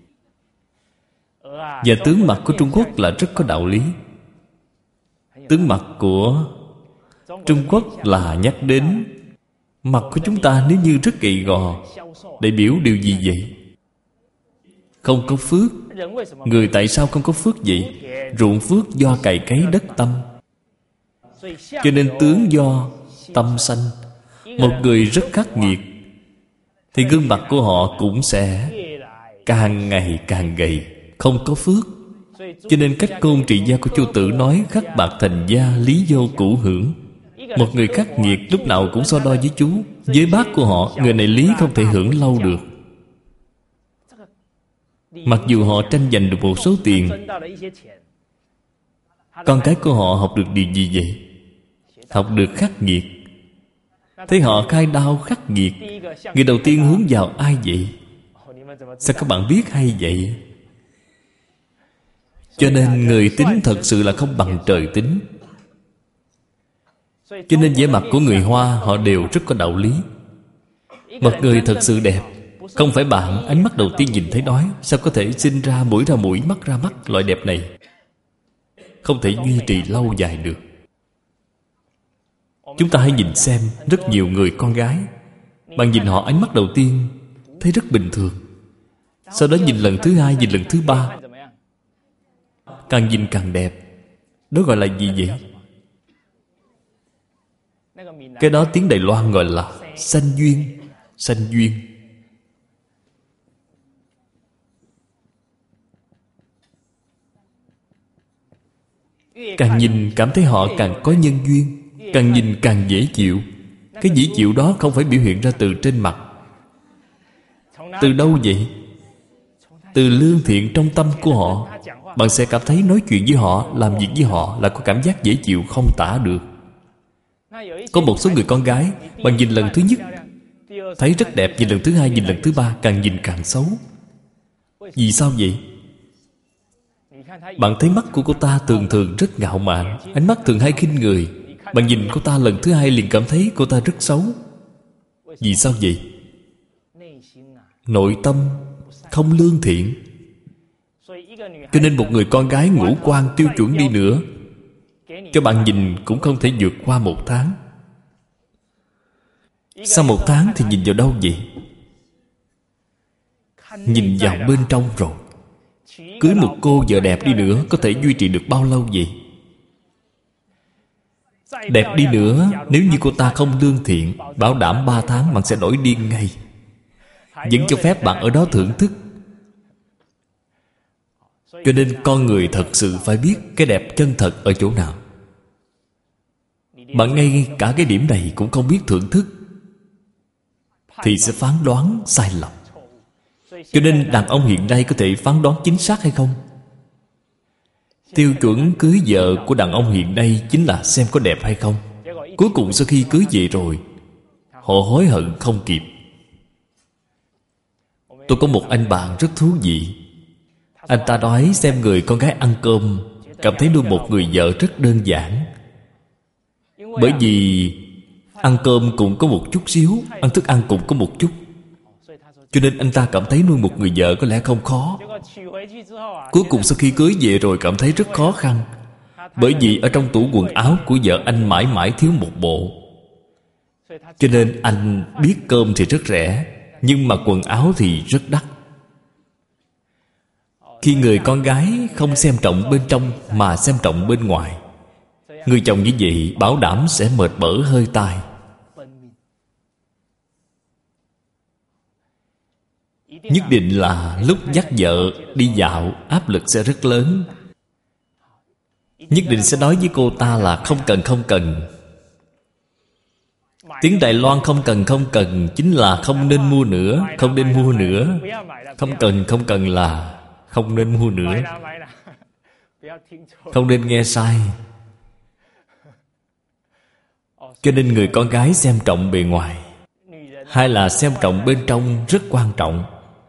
Và tướng mặt của Trung Quốc là rất có đạo lý. Tướng mặt của Trung Quốc là nhắc đến mặt của chúng ta nếu như rất gầy gò, đại biểu điều gì vậy? Không có phước. Người tại sao không có phước vậy? Ruộng phước do cày cấy đất tâm, cho nên tướng do tâm sanh. Một người rất khắc nghiệt thì gương mặt của họ cũng sẽ càng ngày càng gầy, không có phước. Cho nên cách ngôn trị gia của Chu Tử nói khắc bạc thành gia, lý vô cũ hưởng. Một người khắc nghiệt lúc nào cũng so đo với chú. Với bác của họ, người này lý không thể hưởng lâu được. Mặc dù họ tranh giành được một số tiền, con cái của họ học được điều gì vậy? Học được khắc nghiệt. Thế họ khai đao khắc nghiệt. Người đầu tiên hướng vào ai vậy? Sao các bạn biết hay vậy? Cho nên người tính thật sự là không bằng trời tính. Cho nên vẻ mặt của người Hoa họ đều rất có đạo lý. Một người thật sự đẹp, không phải bạn ánh mắt đầu tiên nhìn thấy nói sao có thể sinh ra mũi ra mũi, mắt ra mắt. Loại đẹp này không thể duy trì lâu dài được. Chúng ta hãy nhìn xem rất nhiều người con gái, bạn nhìn họ ánh mắt đầu tiên thấy rất bình thường, sau đó nhìn lần thứ hai, nhìn lần thứ ba, càng nhìn càng đẹp. Đó gọi là gì vậy? Cái đó tiếng Đài Loan gọi là sanh duyên. Sanh duyên. Càng nhìn cảm thấy họ càng có nhân duyên, càng nhìn càng dễ chịu. Cái dễ chịu đó không phải biểu hiện ra từ trên mặt. Từ đâu vậy? Từ lương thiện trong tâm của họ. Bạn sẽ cảm thấy nói chuyện với họ, làm việc với họ là có cảm giác dễ chịu không tả được. Có một số người con gái, bạn nhìn lần thứ nhất thấy rất đẹp, nhìn lần thứ hai, nhìn lần thứ ba, càng nhìn càng xấu. Vì sao vậy? Bạn thấy mắt của cô ta thường thường rất ngạo mạn, ánh mắt thường hay khinh người. Bạn nhìn cô ta lần thứ hai liền cảm thấy cô ta rất xấu. Vì sao vậy? Nội tâm không lương thiện. Cho nên một người con gái ngũ quan tiêu chuẩn đi nữa, cho bạn nhìn cũng không thể vượt qua một tháng. Sau một tháng thì nhìn vào đâu vậy? Nhìn vào bên trong rồi. Cưới một cô vợ đẹp đi nữa có thể duy trì được bao lâu vậy? Đẹp đi nữa, nếu như cô ta không lương thiện, bảo đảm ba tháng bạn sẽ nổi điên ngay. Vẫn cho phép bạn ở đó thưởng thức. Cho nên con người thật sự phải biết cái đẹp chân thật ở chỗ nào. Bạn ngay cả cái điểm này cũng không biết thưởng thức thì sẽ phán đoán sai lầm. Cho nên đàn ông hiện nay có thể phán đoán chính xác hay không? Tiêu chuẩn cưới vợ của đàn ông hiện nay chính là xem có đẹp hay không. Cuối cùng sau khi cưới về rồi, họ hối hận không kịp. Tôi có một anh bạn rất thú vị. Anh ta nói xem người con gái ăn cơm, cảm thấy nuôi một người vợ rất đơn giản. Bởi vì ăn cơm cũng có một chút xíu, ăn thức ăn cũng có một chút, cho nên anh ta cảm thấy nuôi một người vợ có lẽ không khó. Cuối cùng sau khi cưới về rồi cảm thấy rất khó khăn. Bởi vì ở trong tủ quần áo của vợ anh mãi mãi thiếu một bộ. Cho nên anh biết cơm thì rất rẻ, nhưng mà quần áo thì rất đắt. Khi người con gái không xem trọng bên trong mà xem trọng bên ngoài, người chồng như vậy bảo đảm sẽ mệt bở hơi tai. nhất định là lúc dắt vợ đi dạo áp lực sẽ rất lớn. Nhất định sẽ nói với cô ta là không cần không cần. Tiếng Đài Loan không cần không cần chính là không nên mua nữa, không nên mua nữa. Không cần không cần là không nên mua nữa. Không nên nghe sai. Cho nên người con gái xem trọng bề ngoài hay là xem trọng bên trong rất quan trọng.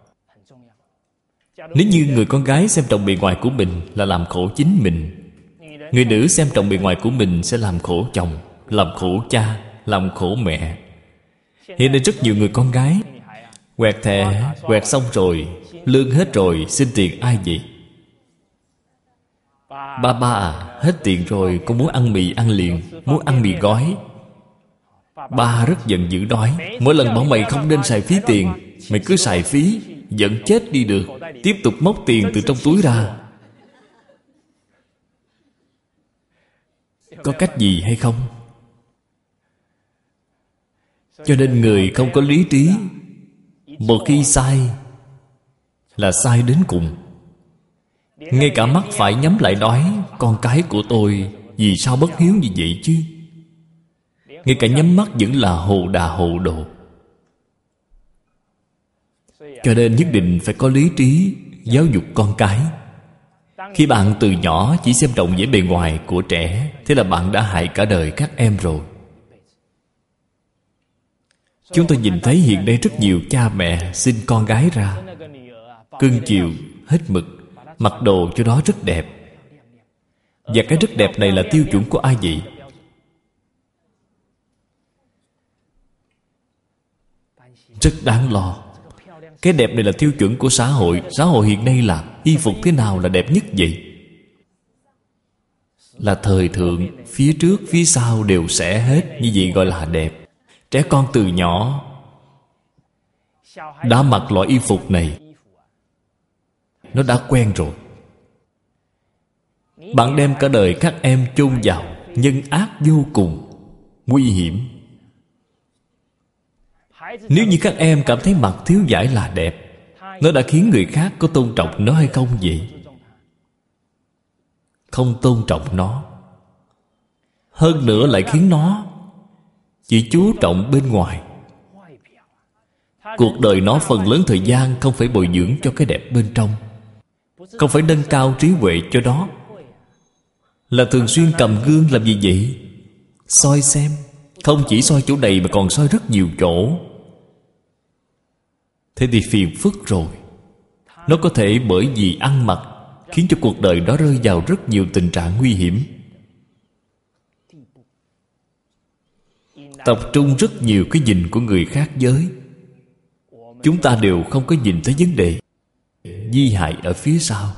Nếu như người con gái xem trọng bề ngoài của mình là làm khổ chính mình, người nữ xem trọng bề ngoài của mình sẽ làm khổ chồng, làm khổ cha, làm khổ mẹ. Hiện nay rất nhiều người con gái quẹt thẻ, quẹt xong rồi, lương hết rồi, xin tiền ai vậy? Ba ba à, hết tiền rồi, con muốn ăn mì ăn liền, muốn ăn mì gói. Ba rất giận dữ nói, mỗi lần bảo mày không nên xài phí tiền, mày cứ xài phí, giận chết đi được. Tiếp tục móc tiền từ trong túi ra. Có cách gì hay không? Cho nên người không có lý trí, một khi sai là sai đến cùng. Ngay cả mắt phải nhắm lại nói, con cái của tôi vì sao bất hiếu như vậy chứ? Ngay cả nhắm mắt vẫn là hồ đà hồ đồ. Cho nên nhất định phải có lý trí giáo dục con cái. Khi bạn từ nhỏ chỉ xem trọng vẻ bề ngoài của trẻ, thế là bạn đã hại cả đời các em rồi. Chúng tôi nhìn thấy hiện nay rất nhiều cha mẹ sinh con gái ra, cưng chiều hết mực, mặc đồ cho nó rất đẹp. Và cái rất đẹp này là tiêu chuẩn của ai vậy? Rất đáng lo. Cái đẹp này là tiêu chuẩn của xã hội. Xã hội hiện nay là y phục thế nào là đẹp nhất vậy? Là thời thượng, phía trước, phía sau đều xẻ hết. Như vậy gọi là đẹp. Trẻ con từ nhỏ đã mặc loại y phục này, nó đã quen rồi. Bạn đem cả đời các em chôn vào nhân ác vô cùng, nguy hiểm. Nếu như các em cảm thấy mặc thiếu vải là đẹp, nó đã khiến người khác có tôn trọng nó hay không vậy? Không tôn trọng nó. Hơn nữa lại khiến nó chỉ chú trọng bên ngoài. Cuộc đời nó phần lớn thời gian không phải bồi dưỡng cho cái đẹp bên trong, không phải nâng cao trí huệ cho đó, là thường xuyên cầm gương làm gì vậy? Soi xem. Không chỉ soi chỗ này mà còn soi rất nhiều chỗ. Thế thì phiền phức rồi. Nó có thể bởi vì ăn mặc khiến cho cuộc đời đó rơi vào rất nhiều tình trạng nguy hiểm. Tập trung rất nhiều cái nhìn của người khác giới, chúng ta đều không có nhìn thấy vấn đề di hại ở phía sau.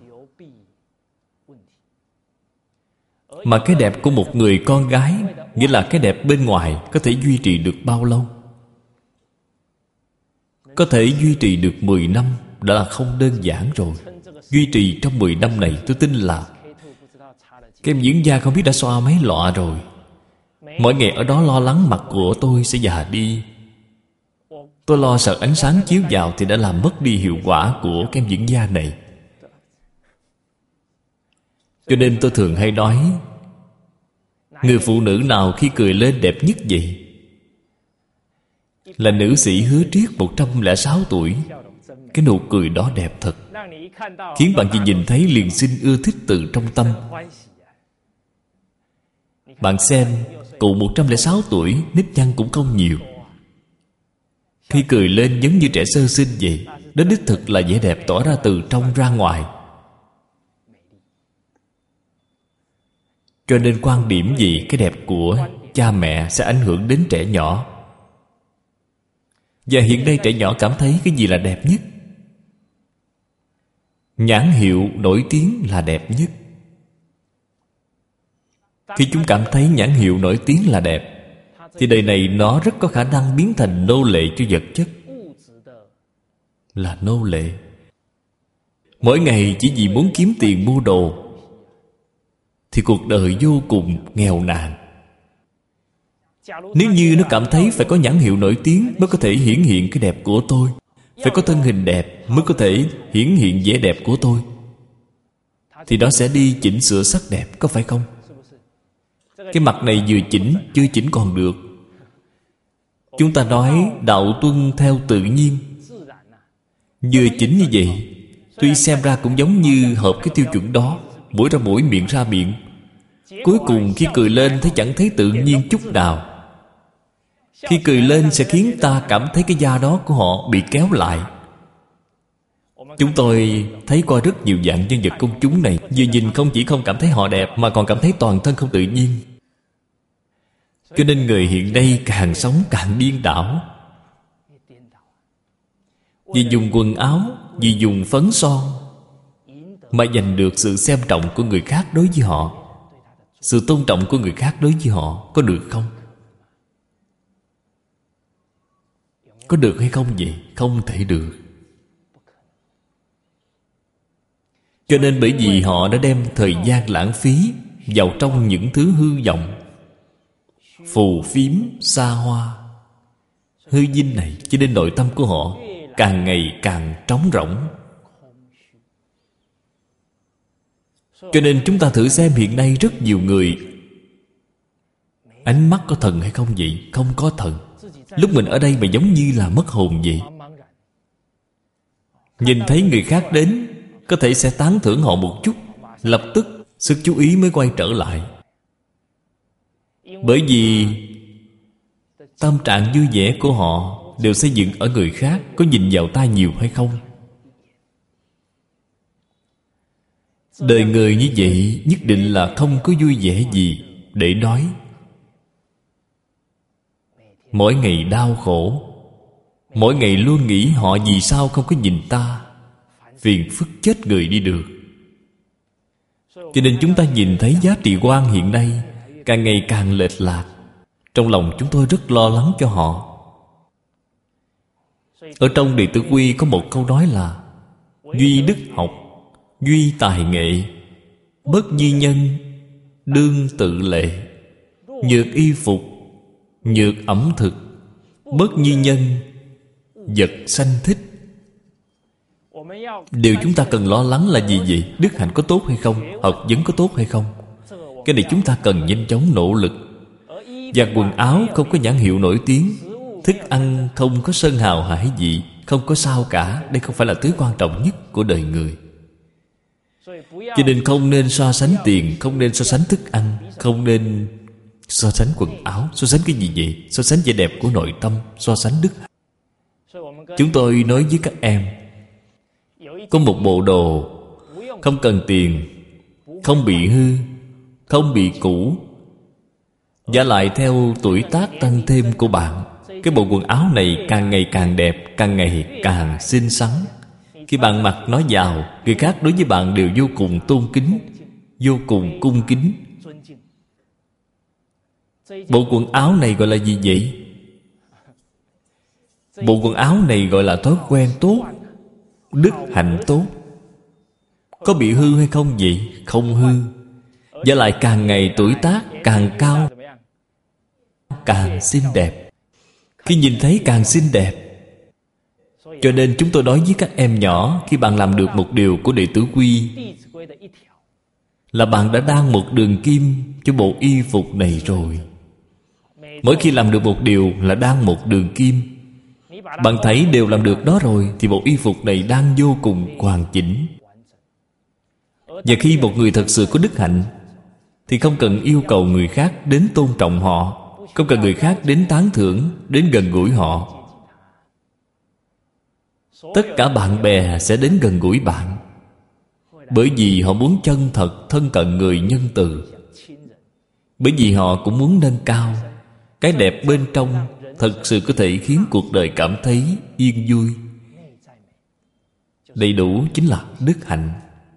Mà cái đẹp của một người con gái, nghĩa là cái đẹp bên ngoài, có thể duy trì được bao lâu? Có thể duy trì được mười năm đã là không đơn giản rồi. Duy trì trong mười năm này, tôi tin là kem dưỡng da không biết đã xoa mấy lọ rồi. Mỗi ngày ở đó lo lắng mặt của tôi sẽ già đi. Tôi lo sợ ánh sáng chiếu vào thì đã làm mất đi hiệu quả của kem dưỡng da này. Cho nên tôi thường hay nói, người phụ nữ nào khi cười lên đẹp nhất vậy? Là nữ sĩ Hứa Triết một trăm lẻ sáu tuổi. Cái nụ cười đó đẹp thật, khiến bạn chỉ nhìn thấy liền xin ưa thích từ trong tâm. Bạn xem, cụ một trăm lẻ sáu tuổi, nếp nhăn cũng không nhiều. Khi cười lên giống như trẻ sơ sinh vậy. Đó đích thực là vẻ đẹp tỏ ra từ trong ra ngoài. Cho nên quan điểm gì cái đẹp của cha mẹ sẽ ảnh hưởng đến trẻ nhỏ. Và hiện nay trẻ nhỏ cảm thấy cái gì là đẹp nhất? Nhãn hiệu nổi tiếng là đẹp nhất. Khi chúng cảm thấy nhãn hiệu nổi tiếng là đẹp, thì đời này nó rất có khả năng biến thành nô lệ cho vật chất. Là nô lệ. Mỗi ngày chỉ vì muốn kiếm tiền mua đồ, thì cuộc đời vô cùng nghèo nàn. Nếu như nó cảm thấy phải có nhãn hiệu nổi tiếng mới có thể hiển hiện cái đẹp của tôi, phải có thân hình đẹp mới có thể hiển hiện vẻ đẹp của tôi, thì đó sẽ đi chỉnh sửa sắc đẹp, có phải không? Cái mặt này vừa chỉnh, chưa chỉnh còn được. Chúng ta nói đạo tuân theo tự nhiên. Vừa chỉnh như vậy, tuy xem ra cũng giống như hợp cái tiêu chuẩn đó, mũi ra mũi, miệng ra miệng, cuối cùng khi cười lên thấy chẳng thấy tự nhiên chút nào. Khi cười lên sẽ khiến ta cảm thấy cái da đó của họ bị kéo lại. Chúng tôi thấy qua rất nhiều dạng nhân vật công chúng này, vừa nhìn không chỉ không cảm thấy họ đẹp, mà còn cảm thấy toàn thân không tự nhiên. Cho nên người hiện nay càng sống càng điên đảo. Vì dùng quần áo, vì dùng phấn son mà giành được sự xem trọng của người khác đối với họ, sự tôn trọng của người khác đối với họ, có được không? Có được hay không vậy? Không thể được. Cho nên bởi vì họ đã đem thời gian lãng phí vào trong những thứ hư vọng, phù phiếm, xa hoa, hư vinh này, cho nên nội tâm của họ càng ngày càng trống rỗng. Cho nên chúng ta thử xem hiện nay rất nhiều người, ánh mắt có thần hay không vậy? Không có thần. Lúc mình ở đây mà giống như là mất hồn vậy. Nhìn thấy người khác đến, có thể sẽ tán thưởng họ một chút, lập tức sức chú ý mới quay trở lại. Bởi vì tâm trạng vui vẻ của họ đều xây dựng ở người khác có nhìn vào ta nhiều hay không. Đời người như vậy nhất định là không có vui vẻ gì để nói. Mỗi ngày đau khổ, mỗi ngày luôn nghĩ họ vì sao không có nhìn ta, phiền phức chết người đi được. Cho nên chúng ta nhìn thấy giá trị quan hiện nay càng ngày càng lệch lạc. Trong lòng chúng tôi rất lo lắng cho họ. Ở trong Đệ Tử Quy có một câu nói là: duy đức học, duy tài nghệ, bất di nhân, đương tự lệ. Nhược y phục, nhược ẩm thực, bất di nhân, vật sanh thích. Điều chúng ta cần lo lắng là gì vậy? Đức hạnh có tốt hay không? Học vấn có tốt hay không? Cái này chúng ta cần nhanh chóng nỗ lực. Và quần áo không có nhãn hiệu nổi tiếng, thức ăn không có sơn hào hải vị, không có sao cả. Đây không phải là thứ quan trọng nhất của đời người. Cho nên không nên so sánh tiền, không nên so sánh thức ăn, không nên so sánh quần áo. So sánh cái gì vậy? So sánh vẻ đẹp của nội tâm, so sánh đức hạnh. Chúng tôi nói với các em, có một bộ đồ không cần tiền, không bị hư, không bị cũ, và lại theo tuổi tác tăng thêm của bạn, cái bộ quần áo này càng ngày càng đẹp, càng ngày càng xinh xắn. Khi bạn mặc nó vào, người khác đối với bạn đều vô cùng tôn kính, vô cùng cung kính. Bộ quần áo này gọi là gì vậy? Bộ quần áo này gọi là thói quen tốt, đức hạnh tốt. Có bị hư hay không vậy? Không hư. Và lại càng ngày tuổi tác càng cao, càng xinh đẹp. Khi nhìn thấy càng xinh đẹp. Cho nên chúng tôi nói với các em nhỏ, khi bạn làm được một điều của Đệ Tử Quy, là bạn đã đan một đường kim cho bộ y phục này rồi. Mỗi khi làm được một điều là đan một đường kim. Bạn thấy đều làm được đó rồi, thì bộ y phục này đang vô cùng hoàn chỉnh. Và khi một người thật sự có đức hạnh, thì không cần yêu cầu người khác đến tôn trọng họ, không cần người khác đến tán thưởng, đến gần gũi họ. Tất cả bạn bè sẽ đến gần gũi bạn, bởi vì họ muốn chân thật thân cận người nhân từ. Bởi vì họ cũng muốn nâng cao cái đẹp bên trong, thật sự có thể khiến cuộc đời cảm thấy yên vui. Đầy đủ chính là đức hạnh.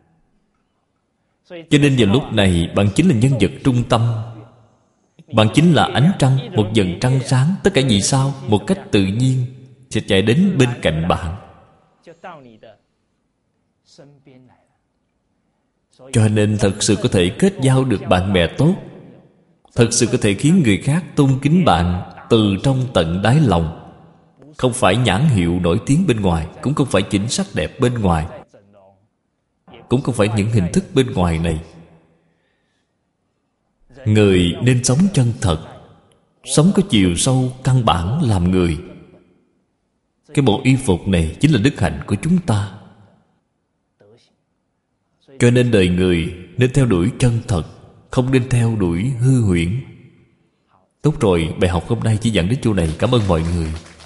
Cho nên vào lúc này, bạn chính là nhân vật trung tâm. Bạn chính là ánh trăng, một vầng trăng sáng. Tất cả vì sao? Một cách tự nhiên sẽ chạy đến bên cạnh bạn. Cho nên thật sự có thể kết giao được bạn bè tốt, thật sự có thể khiến người khác tôn kính bạn từ trong tận đáy lòng. Không phải nhãn hiệu nổi tiếng bên ngoài, cũng không phải chỉnh sắc đẹp bên ngoài, cũng không phải những hình thức bên ngoài này. Người nên sống chân thật, sống có chiều sâu căn bản làm người. Cái bộ y phục này chính là đức hạnh của chúng ta. Cho nên đời người nên theo đuổi chân thật, không nên theo đuổi hư huyễn. Tốt rồi, bài học hôm nay chỉ dẫn đến chỗ này. Cảm ơn mọi người.